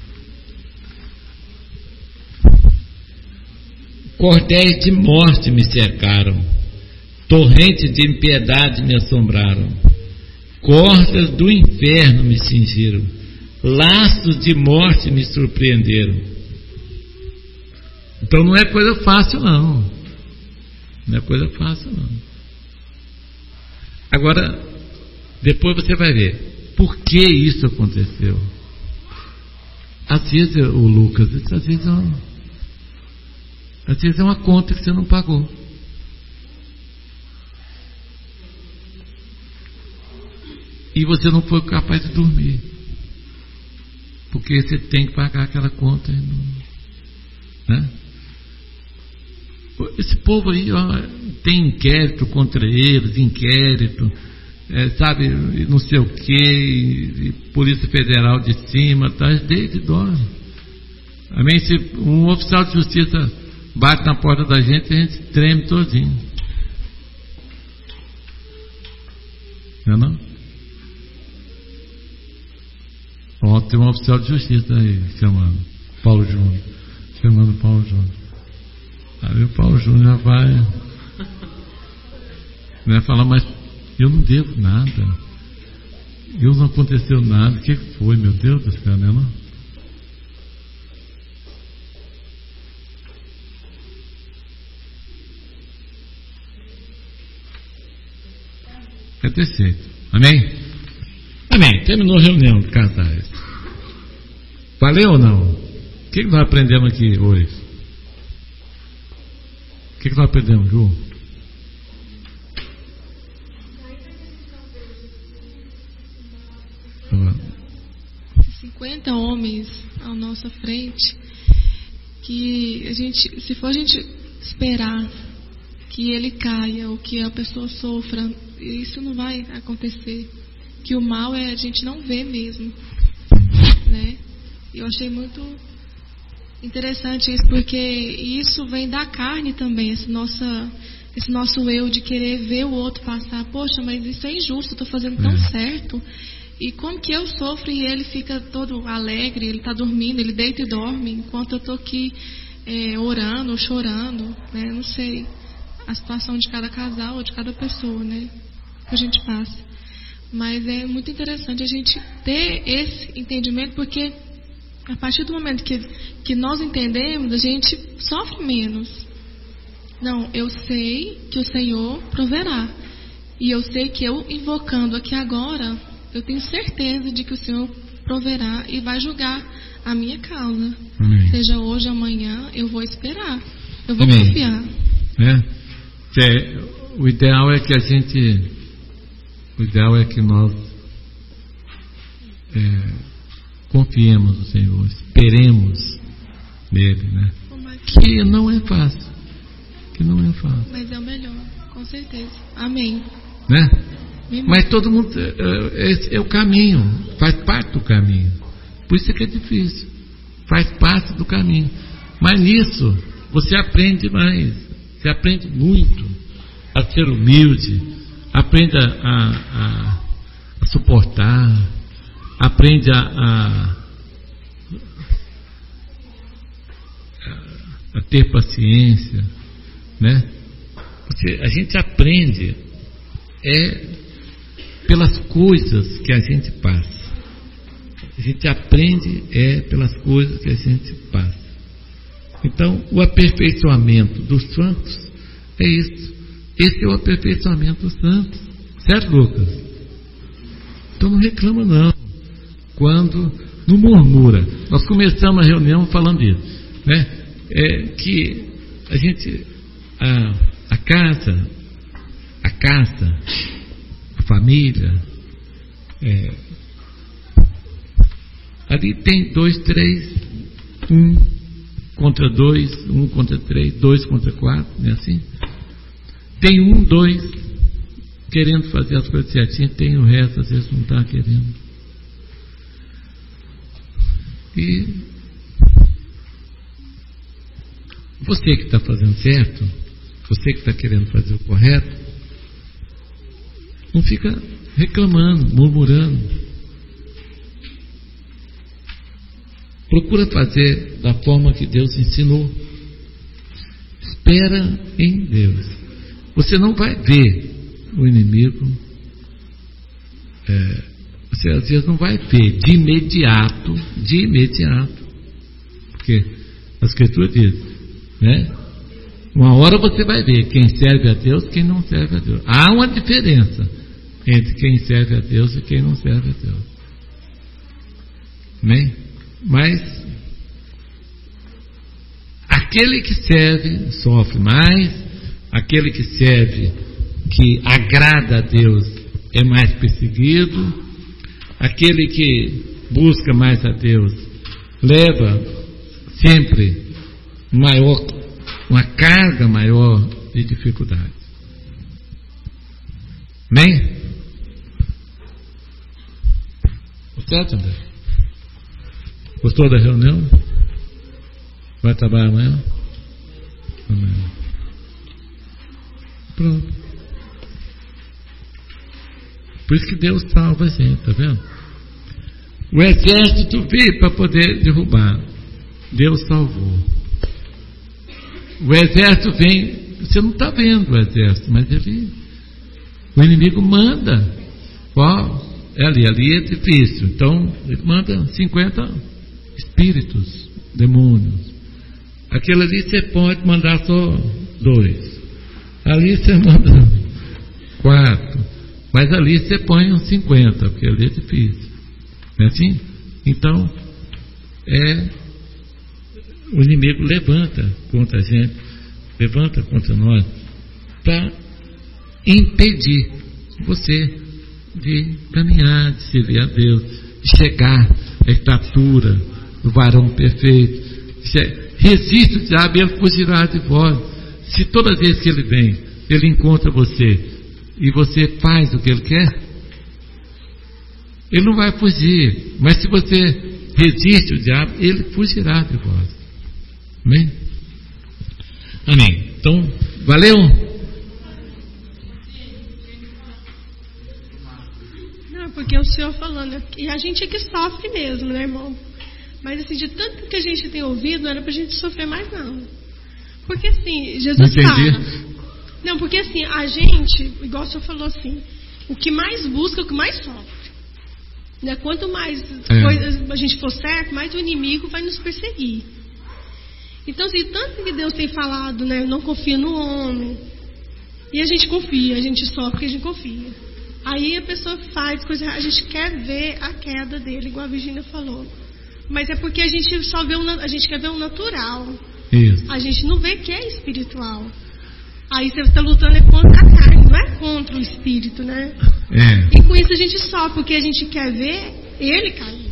Cordéis de morte me cercaram, torrentes de impiedade me assombraram, cordas do inferno me cingiram, laços de morte me surpreenderam. Então não é coisa fácil não, não é coisa fácil não. Agora, depois você vai ver por que isso aconteceu. Às vezes, o Lucas, às vezes é uma, às vezes é uma conta que você não pagou. E você não foi capaz de dormir, porque você tem que pagar aquela conta, né? Esse povo aí, ó, tem inquérito contra eles, inquérito, é, sabe, não sei o que, Polícia Federal de cima, tá, desde dorme. Amém? Se um oficial de justiça bate na porta da gente, a gente treme todinho. Não é não? Ó, tem um oficial de justiça aí chamando Paulo Júnior, chamando Paulo Júnior. Aí o Paulo Júnior já vai, vai falar, mas eu não devo nada, eu não aconteceu nada, o que foi, meu Deus do céu, né? Não? É desse jeito. Amém? Amém. Terminou a reunião de casais. Valeu ou não? O que nós aprendemos aqui hoje? O que nós aprendemos, Ju? cinquenta homens à nossa frente, que a gente, se for a gente esperar que ele caia ou que a pessoa sofra, isso não vai acontecer. Que o mal é a gente não vê mesmo, né? Eu achei muito interessante isso, porque isso vem da carne também, esse, nossa, esse nosso eu de querer ver o outro passar. Poxa, mas isso é injusto, eu estou fazendo tão é. certo. E como que eu sofro e ele fica todo alegre, ele está dormindo, ele deita e dorme, enquanto eu estou aqui é, orando, chorando, né? Não sei a situação de cada casal ou de cada pessoa, né? Que a gente passa. Mas é muito interessante a gente ter esse entendimento, porque a partir do momento que, que nós entendemos, a gente sofre menos. Não, eu sei que o Senhor proverá. E eu sei que eu invocando aqui agora, eu tenho certeza de que o Senhor proverá e vai julgar a minha causa. Amém. Seja hoje, amanhã, eu vou esperar. Eu vou Amém. confiar. É. É, o ideal é que a gente, o ideal é que nós é, confiemos no Senhor, esperemos nele, né? Que não é fácil, que não é fácil. Mas é o melhor, com certeza. Amém. Né? Amém. Mas todo mundo, é, é o caminho, faz parte do caminho. Por isso é que é difícil, faz parte do caminho. Mas nisso você aprende mais. Você aprende muito a ser humilde, aprende a, a, a suportar, aprende a, a, a ter paciência, né? Porque a gente aprende é pelas coisas que a gente passa. A gente aprende é pelas coisas que a gente passa. Então, o aperfeiçoamento dos santos é isso. Esse é o aperfeiçoamento dos santos. Certo, Lucas? Então não reclama não. Quando não murmura. Nós começamos a reunião falando isso, né? É que a gente, a, a casa, a casa, a família, é, ali tem dois, três, um contra dois, um contra três, dois contra quatro, não é assim? Tem um, dois querendo fazer as coisas certinho, tem o resto, às vezes não está querendo. E você que está fazendo certo, você que está querendo fazer o correto, não fica reclamando, murmurando. Procura fazer da forma que Deus ensinou. Espera em Deus. Você não vai ver o inimigo, é, você às vezes não vai ver de imediato, de imediato, porque a Escritura diz, né? Uma hora você vai ver quem serve a Deus e quem não serve a Deus. Há uma diferença entre quem serve a Deus e quem não serve a Deus. Amém? Mas aquele que serve sofre mais, aquele que serve, que agrada a Deus, é mais perseguido, aquele que busca mais a Deus leva sempre maior, uma carga maior de dificuldade. Amém? Certo, André? Gostou da reunião? Vai trabalhar amanhã? Amanhã. Pronto. Por isso que Deus salva a gente, tá vendo? O exército veio para poder derrubar. Deus salvou. O exército vem, você não está vendo o exército, mas ele, o inimigo manda. Ó, é ali, ali é difícil. Então, ele manda cinquenta espíritos, demônios. Aquele ali você pode mandar só dois. Ali você manda quatro. Mas ali você põe uns cinquenta, porque ali é difícil. Não é assim? Então, é, o inimigo levanta contra a gente, levanta contra nós, para impedir você de caminhar, de servir a Deus, de chegar à estatura do varão perfeito. Resiste o diabo e ele fugirá de vós. Se toda vez que ele vem, ele encontra você e você faz o que ele quer, ele não vai fugir. Mas se você resiste o diabo, ele fugirá de vós. Amém? Amém. Então, valeu? Não, porque o senhor falou, né? E a gente é que sofre mesmo, né, irmão? Mas assim, de tanto que a gente tem ouvido, não era pra gente sofrer mais, não. Porque assim, Jesus fala. Não, porque assim, a gente, igual o senhor falou assim, o que mais busca, o que mais sofre. Né? Quanto mais é. coisas a gente for certo, mais o inimigo vai nos perseguir. Então, assim, tanto que Deus tem falado, né? Não confia no homem. E a gente confia, a gente sofre porque a gente confia. Aí a pessoa faz coisas, a gente quer ver a queda dele, igual a Virgínia falou. Mas é porque a gente só vê um, a gente quer ver o natural. Isso. A gente não vê que é espiritual. Aí você está lutando é contra a carne, não é contra o espírito, né? É. E com isso a gente sofre, porque a gente quer ver ele cair.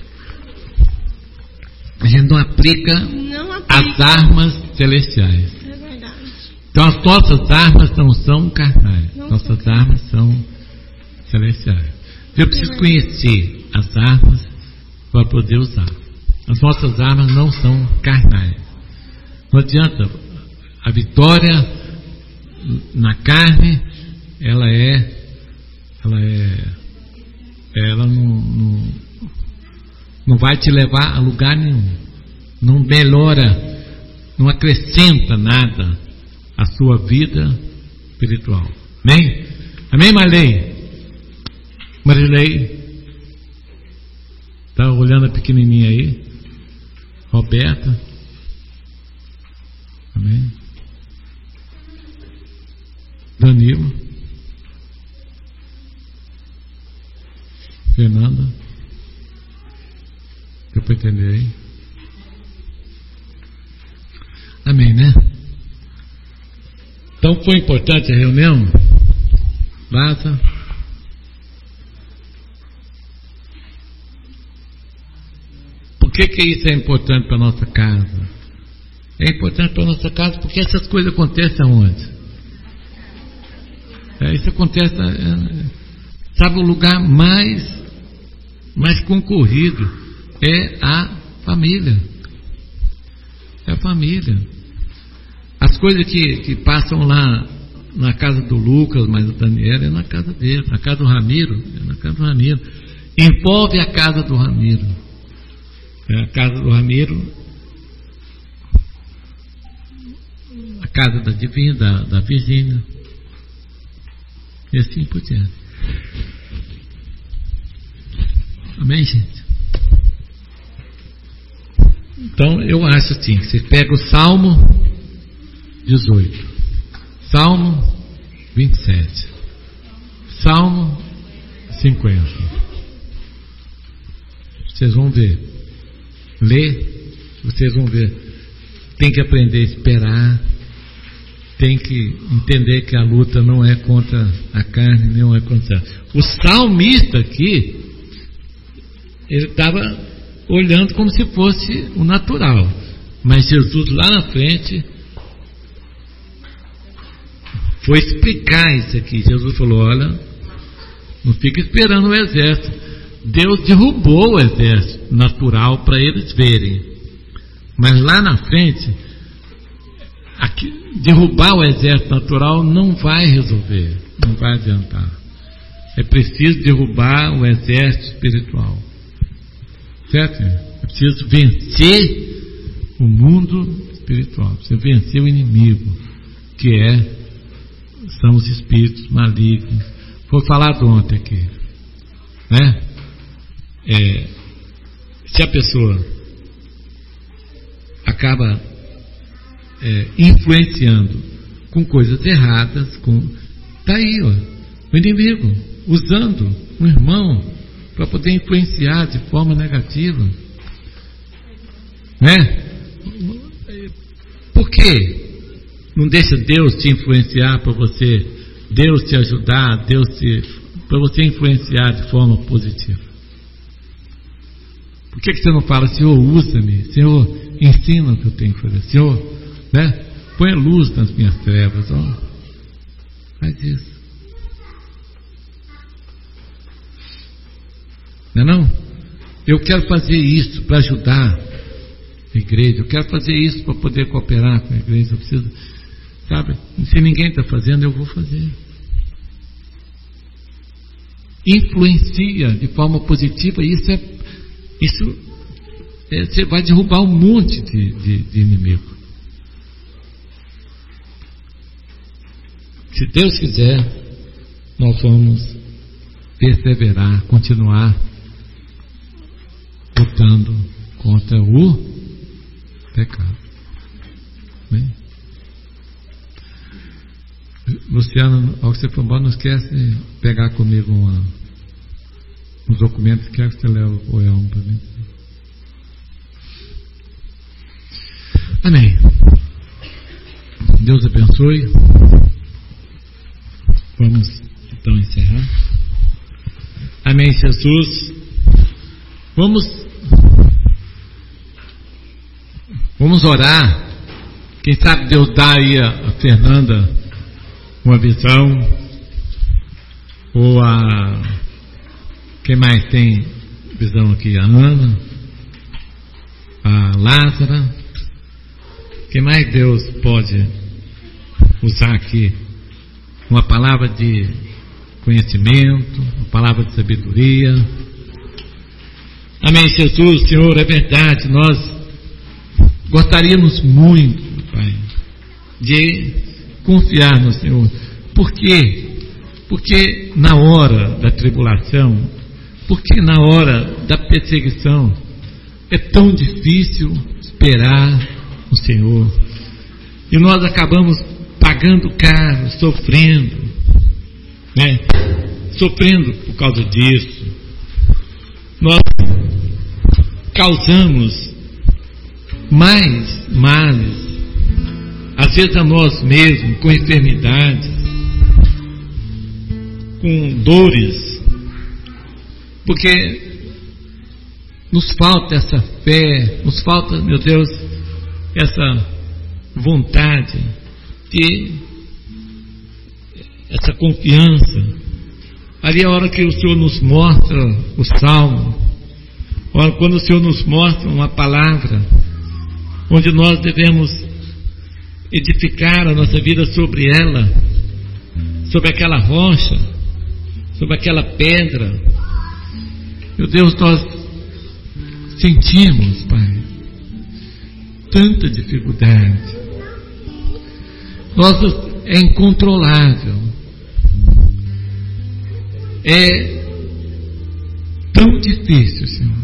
A gente não aplica, não aplica as armas celestiais. É verdade. Então as nossas armas não são carnais. Não nossas são. armas são celestiais. Eu preciso é conhecer as armas para poder usar. As nossas armas não são carnais. Não adianta. A vitória na carne, ela é, ela é, ela não, não, não vai te levar a lugar nenhum. Não melhora, não acrescenta nada à sua vida espiritual. Amém? Amém, Marley? Marilei? Está olhando a pequenininha aí? Roberta? Amém? Danilo? Fernanda? Deu para entender aí? Amém, né? Então foi importante a reunião? Lázaro? Por que que isso é importante para a nossa casa? É importante para a nossa casa porque essas coisas acontecem aonde? É, isso acontece, é, sabe, o lugar mais, mais concorrido é a família. É a família. As coisas que, que passam lá na casa do Lucas, mas o Daniel é na casa dele, na casa do Ramiro, é na casa do Ramiro. Envolve a casa do Ramiro. a casa do Ramiro, a casa da Divina, da, da Virgínia, e assim por diante. Amém, gente? Então eu acho assim, que você pega o Salmo dezoito, Salmo vinte e sete, Salmo cinquenta. Vocês vão ver, ler, vocês vão ver. Tem que aprender a esperar, tem que entender que a luta não é contra a carne, não é contra. O salmista aqui, ele estava olhando como se fosse o natural, mas Jesus lá na frente foi explicar isso aqui. Jesus falou: olha, não fica esperando o exército. Deus derrubou o exército natural para eles verem, mas lá na frente, aqui, derrubar o exército natural não vai resolver, não vai adiantar. É preciso derrubar o exército espiritual, certo? É preciso vencer o mundo espiritual, é preciso vencer o inimigo, que é, são os espíritos malignos. Foi falado ontem aqui, né? É, se a pessoa acaba é, influenciando com coisas erradas, com, tá aí, ó, o inimigo usando um irmão para poder influenciar de forma negativa, né? Por quê? Não deixa Deus te influenciar para você, Deus te ajudar, Deus te, para você influenciar de forma positiva. Por que, que você não fala: Senhor, usa-me, Senhor, ensina o que eu tenho que fazer, Senhor, né? Põe luz nas minhas trevas, ó. Faz isso. Não é não? Eu quero fazer isso para ajudar a igreja, eu quero fazer isso para poder cooperar com a igreja, eu preciso, sabe? Se ninguém está fazendo, eu vou fazer. Influencia de forma positiva, isso é Isso é, você vai derrubar um monte de, de, de inimigo. Se Deus quiser, nós vamos perseverar, continuar lutando contra o pecado. Bem? Luciano, ao que você for embora, não esquece de pegar comigo uma, os documentos que você leva o Elmo para mim. Amém. Deus abençoe. Vamos então encerrar. Amém, Jesus. Vamos Vamos orar. Quem sabe Deus dá aí a, a Fernanda uma visão, ou a quem mais tem visão aqui? A Ana, a Lázara. Quem mais Deus pode usar aqui? Uma palavra de conhecimento, uma palavra de sabedoria. Amém, Jesus. Senhor, é verdade, nós gostaríamos muito, Pai, de confiar no Senhor. Por quê? Porque na hora da tribulação, porque na hora da perseguição, é tão difícil esperar o Senhor. E nós acabamos pagando caro, sofrendo, né? Sofrendo por causa disso. Nós causamos mais males, às vezes a nós mesmos, com enfermidades, com dores, porque nos falta essa fé, nos falta, meu Deus, essa vontade de essa confiança. Ali é a hora que o Senhor nos mostra o Salmo, quando o Senhor nos mostra uma palavra onde nós devemos edificar a nossa vida sobre ela, sobre aquela rocha, sobre aquela pedra. Meu Deus, nós sentimos, Pai, tanta dificuldade. Nossa, é incontrolável. É tão difícil, Senhor,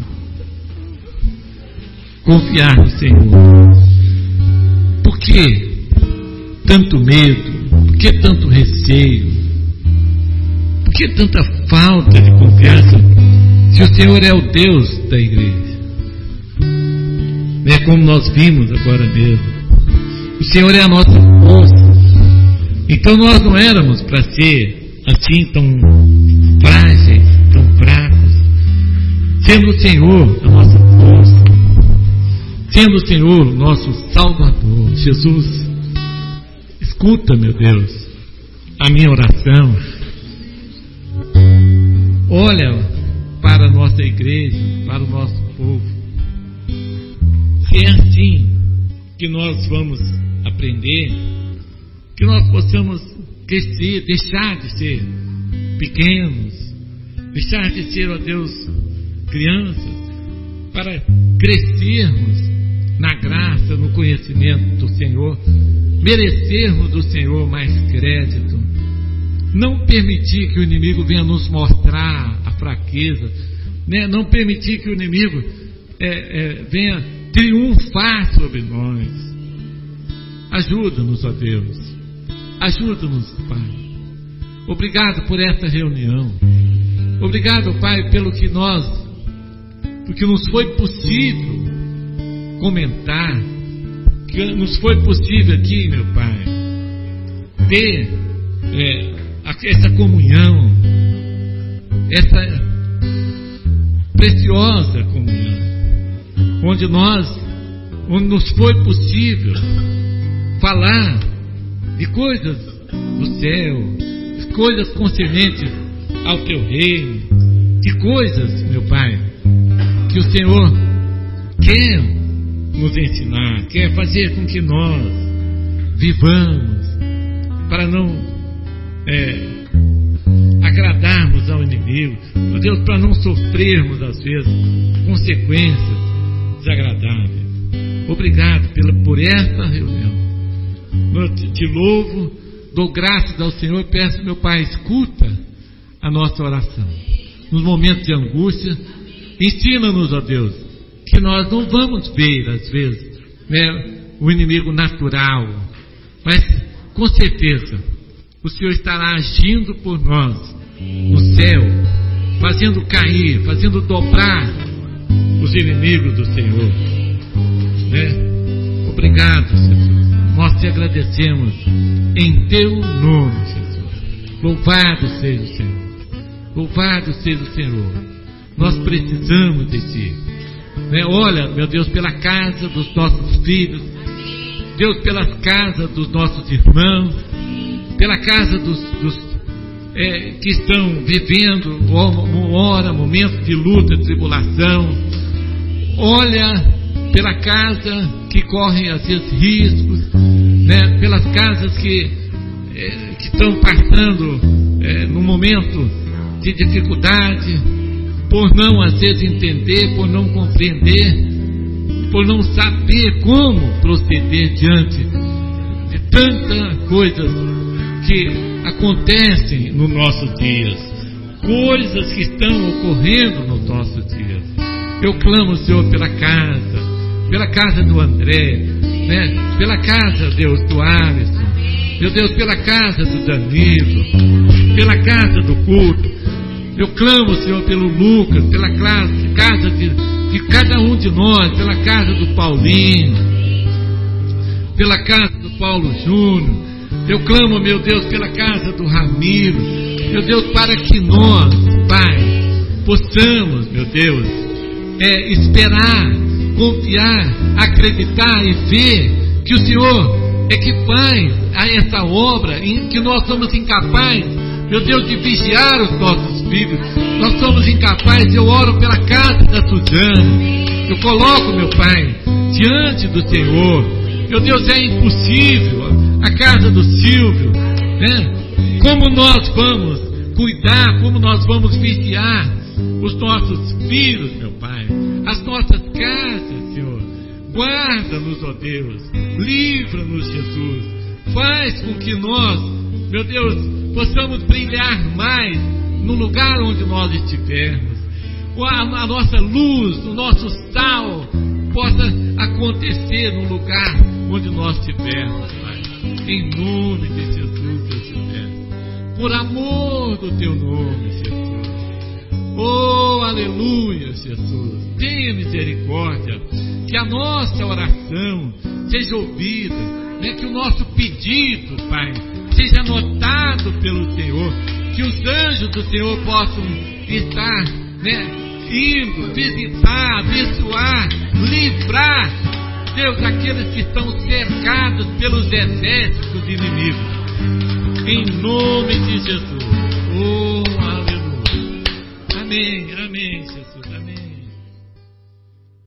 confiar no Senhor. Por que tanto medo? Por que tanto receio? Por que tanta falta de confiança, se o Senhor é o Deus da igreja? É como nós vimos agora mesmo. O Senhor é a nossa força. Então nós não éramos para ser assim tão frágeis, tão fracos. Sendo o Senhor a nossa força, sendo o Senhor o nosso Salvador. Jesus, escuta, meu Deus, a minha oração. Olha para a nossa igreja, para o nosso povo. Se é assim que nós vamos aprender, que nós possamos crescer, deixar de ser pequenos, deixar de ser, ó Deus, crianças, para crescermos na graça, no conhecimento do Senhor, merecermos do Senhor mais crédito, não permitir que o inimigo venha nos mostrar a fraqueza, né? Não permitir que o inimigo é, é, venha triunfar sobre nós. Ajuda-nos, ó Deus, ajuda-nos, Pai. Obrigado por esta reunião, obrigado, Pai, pelo que nós, porque nos foi possível comentar, que nos foi possível aqui, meu Pai, ter é, essa comunhão, essa preciosa comunhão, onde nós, onde nos foi possível falar de coisas do céu, de coisas concernentes ao Teu reino, de coisas, meu Pai, que o Senhor quer nos ensinar, quer fazer com que nós vivamos para não é, agradarmos ao inimigo, meu Deus, para não sofrermos às vezes consequências desagradáveis. Obrigado pela, por esta reunião. Eu te, te louvo, dou graças ao Senhor e peço, meu Pai, escuta a nossa oração nos momentos de angústia. Ensina-nos, ó Deus, que nós não vamos ver às vezes, né, o inimigo natural, mas com certeza o Senhor estará agindo por nós no céu, fazendo cair, fazendo dobrar os inimigos do Senhor, né? Obrigado, Jesus, nós te agradecemos em Teu nome, Jesus. Louvado seja o Senhor, louvado seja o Senhor. Nós precisamos de Ti, né? Olha, meu Deus, pela casa dos nossos filhos, Deus, pelas casas dos nossos irmãos, pela casa dos, dos é, que estão vivendo ora momentos de luta, de tribulação. Olha pela casa que correm às vezes riscos, né? Pelas casas que, é, que estão passando é, num momento de dificuldade, por não às vezes entender, por não compreender, por não saber como proceder diante de tantas coisas que acontecem nos nossos dias, coisas que estão ocorrendo nos nossos dias. Eu clamo, Senhor, pela casa, pela casa do André, né? Pela casa, Deus, do Alisson, meu Deus, pela casa do Danilo, pela casa do culto. Eu clamo, Senhor, pelo Lucas, pela classe, casa de, de cada um de nós, pela casa do Paulinho, pela casa do Paulo Júnior. Eu clamo, meu Deus, pela casa do Ramiro, meu Deus, para que nós, Pai, possamos, meu Deus, é, esperar, confiar, acreditar e ver que o Senhor é que faz essa obra, em que nós somos incapazes, meu Deus, de vigiar os nossos filhos. Nós somos incapazes. Eu oro pela casa da Suzane, eu coloco, meu Pai, diante do Senhor. Meu Deus, é impossível. A casa do Silvio, né? Como nós vamos cuidar, como nós vamos vigiar os nossos filhos, meu Pai, as nossas casa, Senhor. Guarda-nos, ó Deus. Livra-nos, Jesus. Faz com que nós, meu Deus, possamos brilhar mais no lugar onde nós estivermos. A nossa luz, o nosso sal possa acontecer no lugar onde nós estivermos, Pai. Em nome de Jesus, eu te peço. Por amor do teu nome, Jesus. Oh, aleluia, Jesus. Tenha misericórdia. Que a nossa oração seja ouvida, né? Que o nosso pedido, Pai, seja anotado pelo Senhor. Que os anjos do Senhor possam estar, né, indo, visitar, abençoar, livrar, Deus, aqueles que estão cercados pelos exércitos inimigos. Em nome de Jesus. Oh, aleluia. Amém, amém, Jesus, amém.